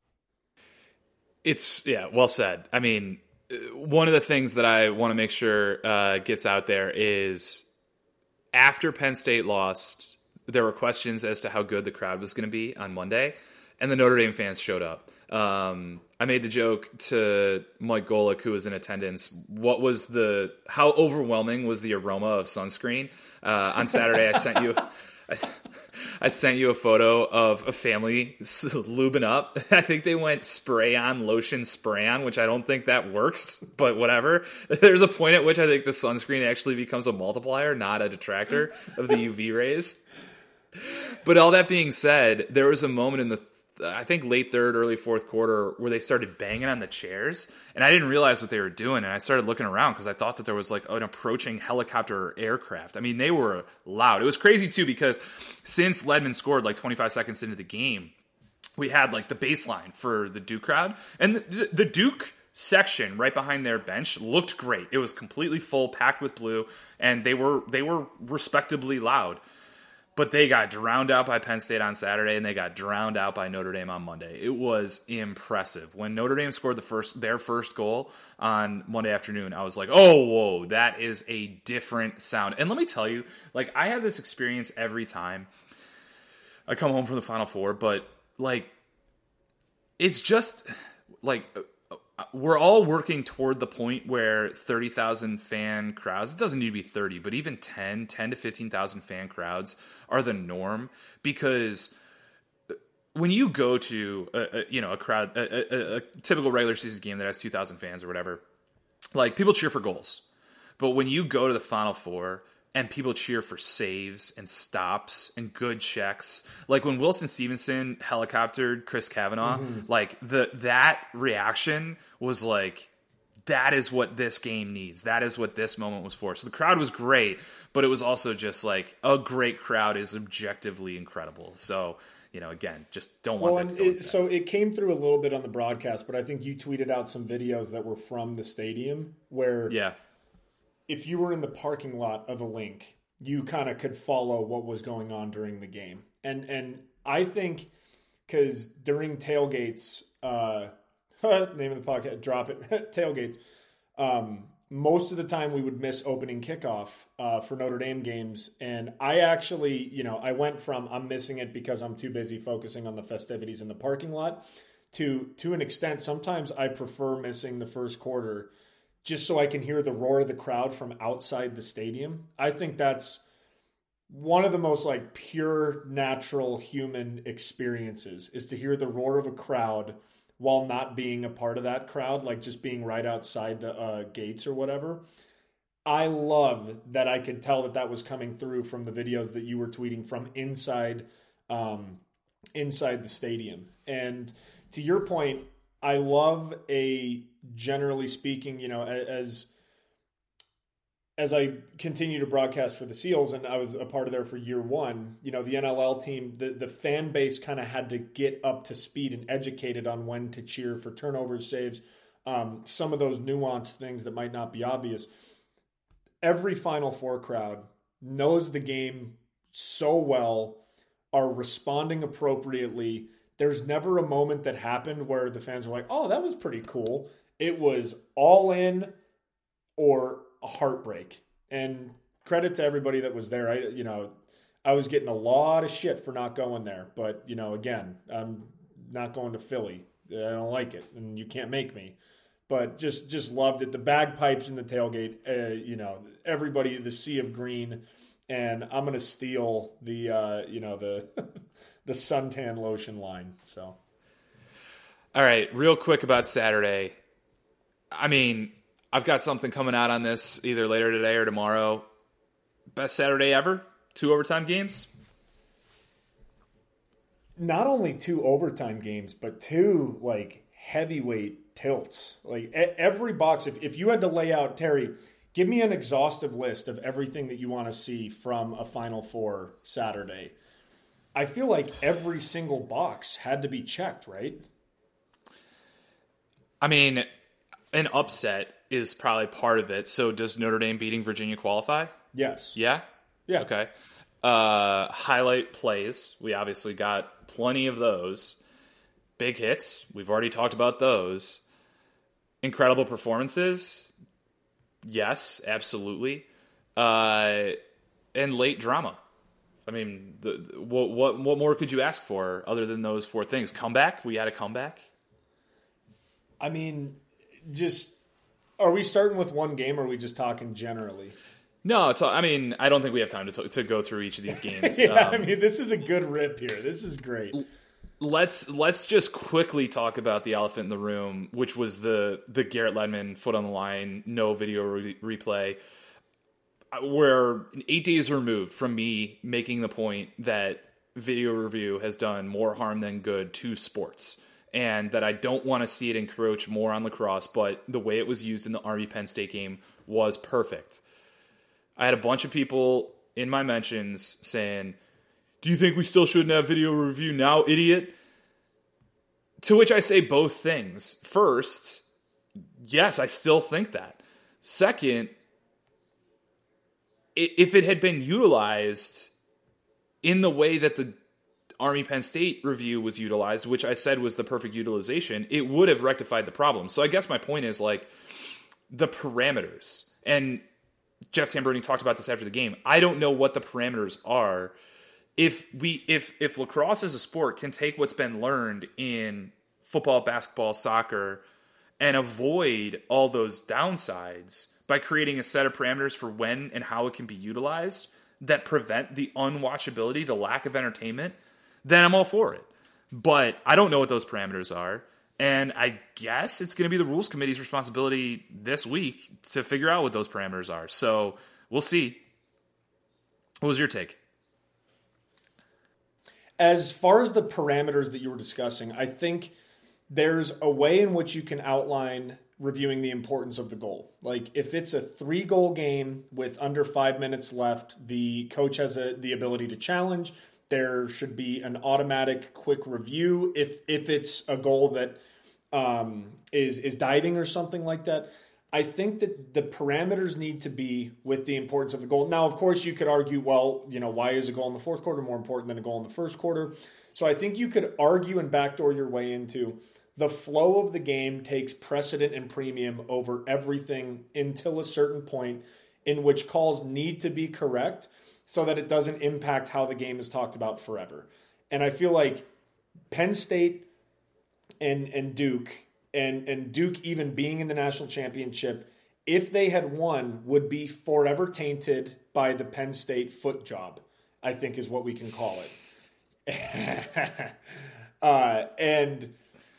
It's, yeah, well said. I mean, one of the things that I want to make sure uh, gets out there is after Penn State lost, there were questions as to how good the crowd was going to be on Monday, and the Notre Dame fans showed up. Um, I made the joke to Mike Golick, who was in attendance. What was the, how overwhelming was the aroma of sunscreen? Uh, on Saturday, I sent you... I, I sent you a photo of a family lubing up. I think they went spray on, lotion spray on, which I don't think that works, but whatever. There's a point at which I think the sunscreen actually becomes a multiplier, not a detractor of the U V rays. But all that being said, there was a moment in the I think late third, early fourth quarter, where they started banging on the chairs, and I didn't realize what they were doing, and I started looking around because I thought that there was like an approaching helicopter or aircraft. I mean, they were loud. It was crazy too because since Ledman scored like twenty-five seconds into the game, we had like the baseline for the Duke crowd, and the, the Duke section right behind their bench looked great. It was completely full, packed with blue, and they were they were respectably loud. But they got drowned out by Penn State on Saturday, and they got drowned out by Notre Dame on Monday. It was impressive. When Notre Dame scored the first their first goal on Monday afternoon, I was like, oh, whoa, that is a different sound. And let me tell you, like, I have this experience every time I come home from the Final Four, but, like, it's just, like, we're all working toward the point where thirty thousand fan crowds, it doesn't need to be thirty, but even ten, ten to fifteen thousand fan crowds are the norm, because when you go to a, a you know, a crowd, a, a, a typical regular season game that has two thousand fans or whatever, like, people cheer for goals. But when you go to the Final Four and people cheer for saves and stops and good checks, like when Wilson Stevenson helicoptered Chris Kavanaugh, mm-hmm. like the that reaction was like, that is what this game needs. That is what this moment was for. So the crowd was great, but it was also just like, a great crowd is objectively incredible. So, you know, again, just don't want well, that to go it, so it came through a little bit on the broadcast, but I think you tweeted out some videos that were from the stadium where yeah. if you were in the parking lot of a Link, you kind of could follow what was going on during the game. And and I think because during tailgates, uh, name of the podcast, drop it, tailgates, um, most of the time we would miss opening kickoff uh, for Notre Dame games. And I actually, you know, I went from I'm missing it because I'm too busy focusing on the festivities in the parking lot to, to an extent, sometimes I prefer missing the first quarter just so I can hear the roar of the crowd from outside the stadium. I think that's one of the most like pure, natural human experiences, is to hear the roar of a crowd while not being a part of that crowd, like just being right outside the uh, gates or whatever. I love that I could tell that that was coming through from the videos that you were tweeting from inside, um, inside the stadium. And to your point, I love a, generally speaking, you know, as as I continue to broadcast for the Seals, and I was a part of there for year one, you know, the N L L team, the, the fan base kind of had to get up to speed and educated on when to cheer for turnovers, saves, um, some of those nuanced things that might not be obvious. Every Final Four crowd knows the game so well, are responding appropriately. There's never a moment that happened where the fans were like, oh, that was pretty cool. It was all in or a heartbreak. And credit to everybody that was there. I, you know, I was getting a lot of shit for not going there. But, you know, again, I'm not going to Philly. I don't like it, and you can't make me. But just just loved it. The bagpipes in the tailgate, uh, you know, everybody, the sea of green. And I'm going to steal the, uh, you know, the the suntan lotion line. So, all right, real quick about Saturday. I mean, I've got something coming out on this either later today or tomorrow. Best Saturday ever? Two overtime games? Not only two overtime games, but two, like, heavyweight tilts. Like, every box, if, if you had to lay out, Terry, give me an exhaustive list of everything that you want to see from a Final Four Saturday. I feel like every single box had to be checked, right? I mean, an upset is probably part of it. So does Notre Dame beating Virginia qualify? Yes. Yeah? Yeah. Okay. Uh, highlight plays. We obviously got plenty of those. Big hits. We've already talked about those. Incredible performances. Yes, absolutely. Uh, and late drama. I mean, the, the, what, what what more could you ask for other than those four things? Comeback? We had a comeback? I mean, just... Are we starting with one game, or are we just talking generally? No, it's, I mean, I don't think we have time to t- to go through each of these games. yeah, um, I mean, this is a good rip here. This is great. Let's let's just quickly talk about the elephant in the room, which was the the Garrett Ledman foot on the line, no video re- replay. We're eight days removed from me making the point that video review has done more harm than good to sports, and that I don't want to see it encroach more on lacrosse, but the way it was used in the Army-Penn State game was perfect. I had a bunch of people in my mentions saying, do you think we still shouldn't have video review now, idiot? To which I say both things. First, yes, I still think that. Second, if it had been utilized in the way that the Army-Penn State review was utilized, which I said was the perfect utilization, it would have rectified the problem. So I guess my point is, like, the parameters. And Jeff Tamburini talked about this after the game. I don't know what the parameters are. If we, if if lacrosse as a sport can take what's been learned in football, basketball, soccer, and avoid all those downsides by creating a set of parameters for when and how it can be utilized that prevent the unwatchability, the lack of entertainment, then I'm all for it. But I don't know what those parameters are. And I guess it's going to be the rules committee's responsibility this week to figure out what those parameters are. So we'll see. What was your take? As far as the parameters that you were discussing, I think there's a way in which you can outline reviewing the importance of the goal. Like, if it's a three-goal game with under five minutes left, the coach has a, the ability to challenge. There should be an automatic quick review if if it's a goal that um, is is diving or something like that. I think that the parameters need to be with the importance of the goal. Now, of course, you could argue, well, you know, why is a goal in the fourth quarter more important than a goal in the first quarter? So I think you could argue and backdoor your way into the flow of the game takes precedent and premium over everything until a certain point in which calls need to be correct so that it doesn't impact how the game is talked about forever. And I feel like Penn State and, and Duke, and, and Duke even being in the national championship, if they had won, would be forever tainted by the Penn State foot job, I think is what we can call it. uh, and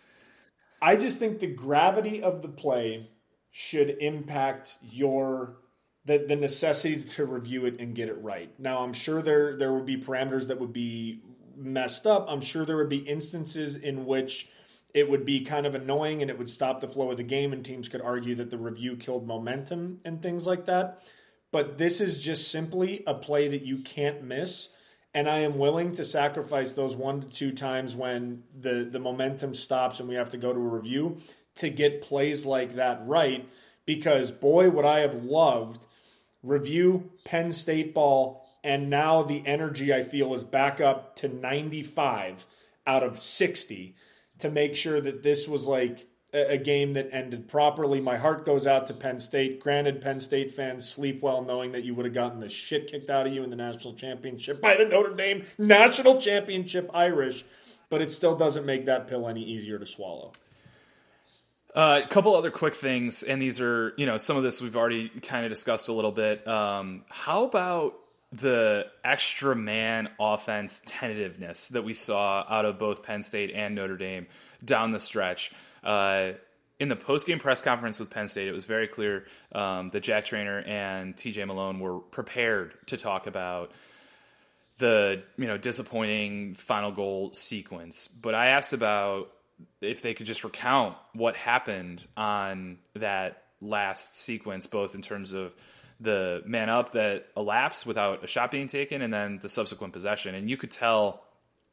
I just think the gravity of the play should impact your the, the necessity to review it and get it right. Now, I'm sure there there would be parameters that would be messed up. I'm sure there would be instances in which it would be kind of annoying and it would stop the flow of the game, and teams could argue that the review killed momentum and things like that. But this is just simply a play that you can't miss. And I am willing to sacrifice those one to two times when the, the momentum stops and we have to go to a review to get plays like that right. Because, boy, would I have loved review Penn State ball, and now the energy I feel is back up to ninety-five out of sixty to make sure that this was like a, a game that ended properly. My heart goes out to Penn State. Granted, Penn State fans sleep well knowing that you would have gotten the shit kicked out of you in the national championship by the Notre Dame national championship Irish, but it still doesn't make that pill any easier to swallow. Uh, a couple other quick things, and these are, you know, some of this we've already kind of discussed a little bit. Um, how about the extra man offense tentativeness that we saw out of both Penn State and Notre Dame down the stretch? Uh, in the post-game press conference with Penn State, it was very clear um, that Jack Trainer and T J Malone were prepared to talk about the, you know, disappointing final goal sequence. But I asked about if they could just recount what happened on that last sequence, both in terms of the man up that elapsed without a shot being taken and then the subsequent possession. And you could tell,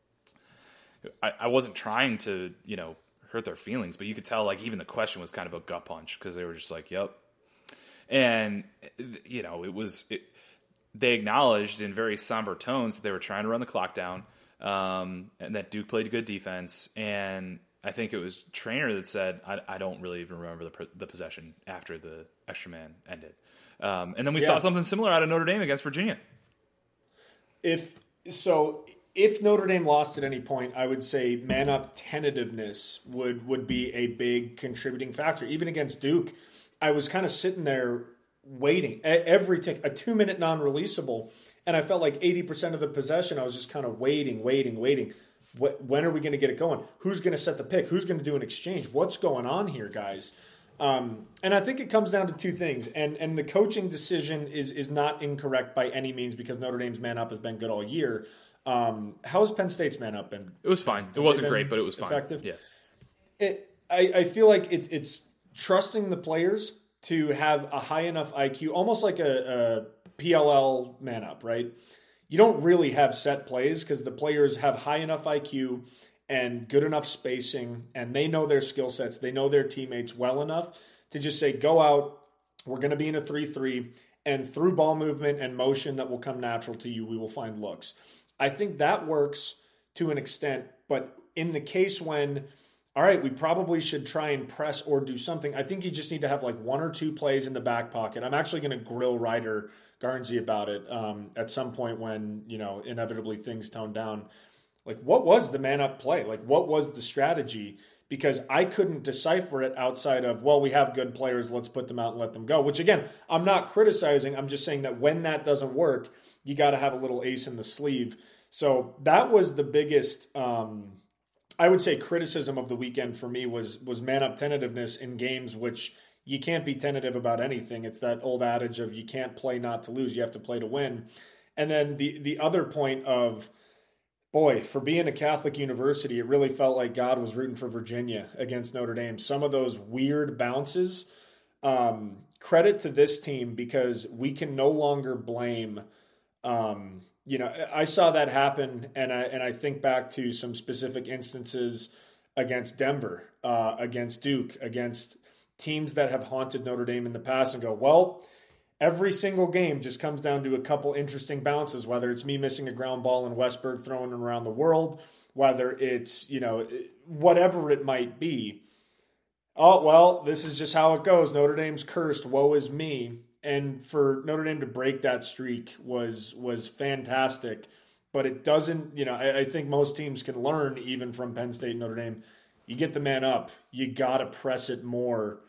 I, I wasn't trying to, you know, hurt their feelings, but you could tell, like, even the question was kind of a gut punch because they were just like, yep. And, you know, it was, it, they acknowledged in very somber tones that they were trying to run the clock down, um, and that Duke played good defense. And I think it was Trainer that said, I, I don't really even remember the, the possession after the extra man ended. Um, and then we yeah. saw something similar out of Notre Dame against Virginia. If so, if Notre Dame lost at any point, I would say man up tentativeness would, would be a big contributing factor. Even against Duke, I was kind of sitting there waiting. Every tick, a two-minute non-releasable, and I felt like eighty percent of the possession, I was just kind of waiting, waiting, waiting. When are we going to get it going? Who's going to set the pick? Who's going to do an exchange? What's going on here, guys? Um, and I think it comes down to two things. And and the coaching decision is is not incorrect by any means because Notre Dame's man up has been good all year. Um, how's Penn State's man up been? It was fine. It wasn't great, but it was fine. Effective. Yeah. It, I, I feel like it's it's trusting the players to have a high enough I Q, almost like a, a P L L man up, right? You don't really have set plays because the players have high enough I Q and good enough spacing, and they know their skill sets. They know their teammates well enough to just say, go out, we're going to be in a three three, and through ball movement and motion that will come natural to you, we will find looks. I think that works to an extent, but in the case when, all right, we probably should try and press or do something, I think you just need to have like one or two plays in the back pocket. I'm actually going to grill Ryder Garnsey about it um, at some point when, you know, inevitably things tone down. Like, what was the man up play? Like, what was the strategy? Because I couldn't decipher it outside of, well, we have good players, let's put them out and let them go. Which, again, I'm not criticizing. I'm just saying that when that doesn't work, you got to have a little ace in the sleeve. So that was the biggest, um, I would say, criticism of the weekend for me was was man up tentativeness in games which you can't be tentative about anything. It's that old adage of you can't play not to lose, you have to play to win. And then the the other point of, boy, for being a Catholic university, it really felt like God was rooting for Virginia against Notre Dame. Some of those weird bounces, um, credit to this team because we can no longer blame, um, you know, I saw that happen, and I, and I think back to some specific instances against Denver, uh, against Duke, against teams that have haunted Notre Dame in the past and go, well, every single game just comes down to a couple interesting bounces, whether it's me missing a ground ball and Westberg throwing it around the world, whether it's, you know, whatever it might be. Oh, well, this is just how it goes. Notre Dame's cursed. Woe is me. And for Notre Dame to break that streak was was fantastic. But it doesn't, you know, I, I think most teams can learn even from Penn State and Notre Dame. You get the man up. You got to press it more.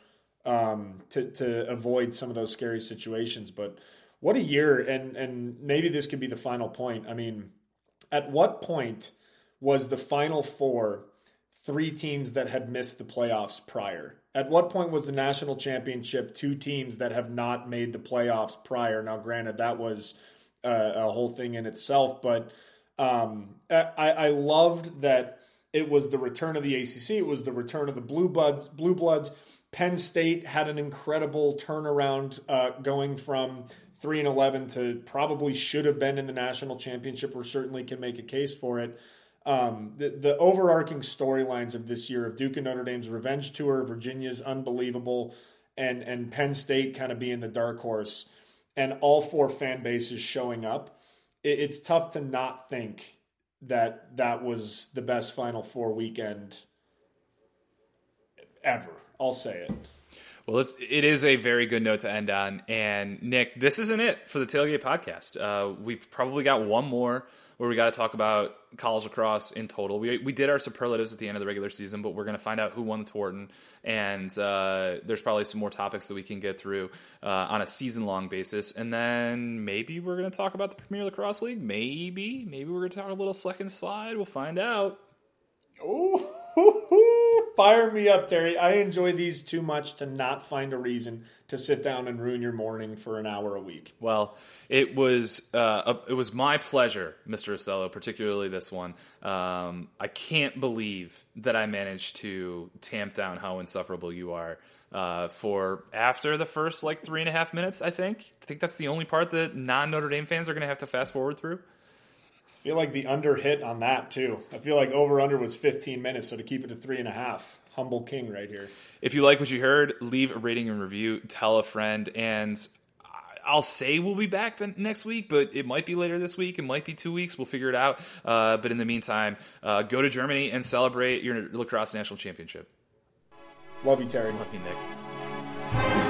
Um, to, to avoid some of those scary situations. But what a year, and and maybe this could be the final point. I mean, at what point was the Final Four three teams that had missed the playoffs prior? At what point was the national championship two teams that have not made the playoffs prior? Now, granted, that was uh, a whole thing in itself, but um, I, I loved that it was the return of the A C C. It was the return of the Blue Bloods. Blue Bloods. Penn State had an incredible turnaround uh, going from three and eleven to probably should have been in the national championship, or certainly can make a case for it. Um, the, the overarching storylines of this year of Duke and Notre Dame's revenge tour, Virginia's unbelievable, and, and Penn State kind of being the dark horse, and all four fan bases showing up, it, it's tough to not think that that was the best Final Four weekend ever. I'll say it. Well, it's, it is a very good note to end on. And Nick, this isn't it for the Tailgate Podcast. Uh, we've probably got one more where we got to talk about college lacrosse in total. We we did our superlatives at the end of the regular season, but we're going to find out who won the Twarton. And uh, there's probably some more topics that we can get through uh, on a season-long basis. And then maybe we're going to talk about the Premier Lacrosse League. Maybe. Maybe we're going to talk a little second slide. We'll find out. Oh, fire me up, Terry. I enjoy these too much to not find a reason to sit down and ruin your morning for an hour a week. Well, it was uh, a, it was my pleasure, Mister Osello, particularly this one. Um, I can't believe that I managed to tamp down how insufferable you are uh, for after the first like three and a half minutes. I think I think that's the only part that non-Notre Dame fans are going to have to fast forward through. I feel like the under hit on that, too. I feel like over-under was fifteen minutes, so to keep it to three and a half. Humble king right here. If you like what you heard, leave a rating and review, tell a friend, and I'll say we'll be back next week, but it might be later this week. It might be two weeks. We'll figure it out. Uh, but in the meantime, uh, go to Germany and celebrate your lacrosse national championship. Love you, Terry. Love you, Nick.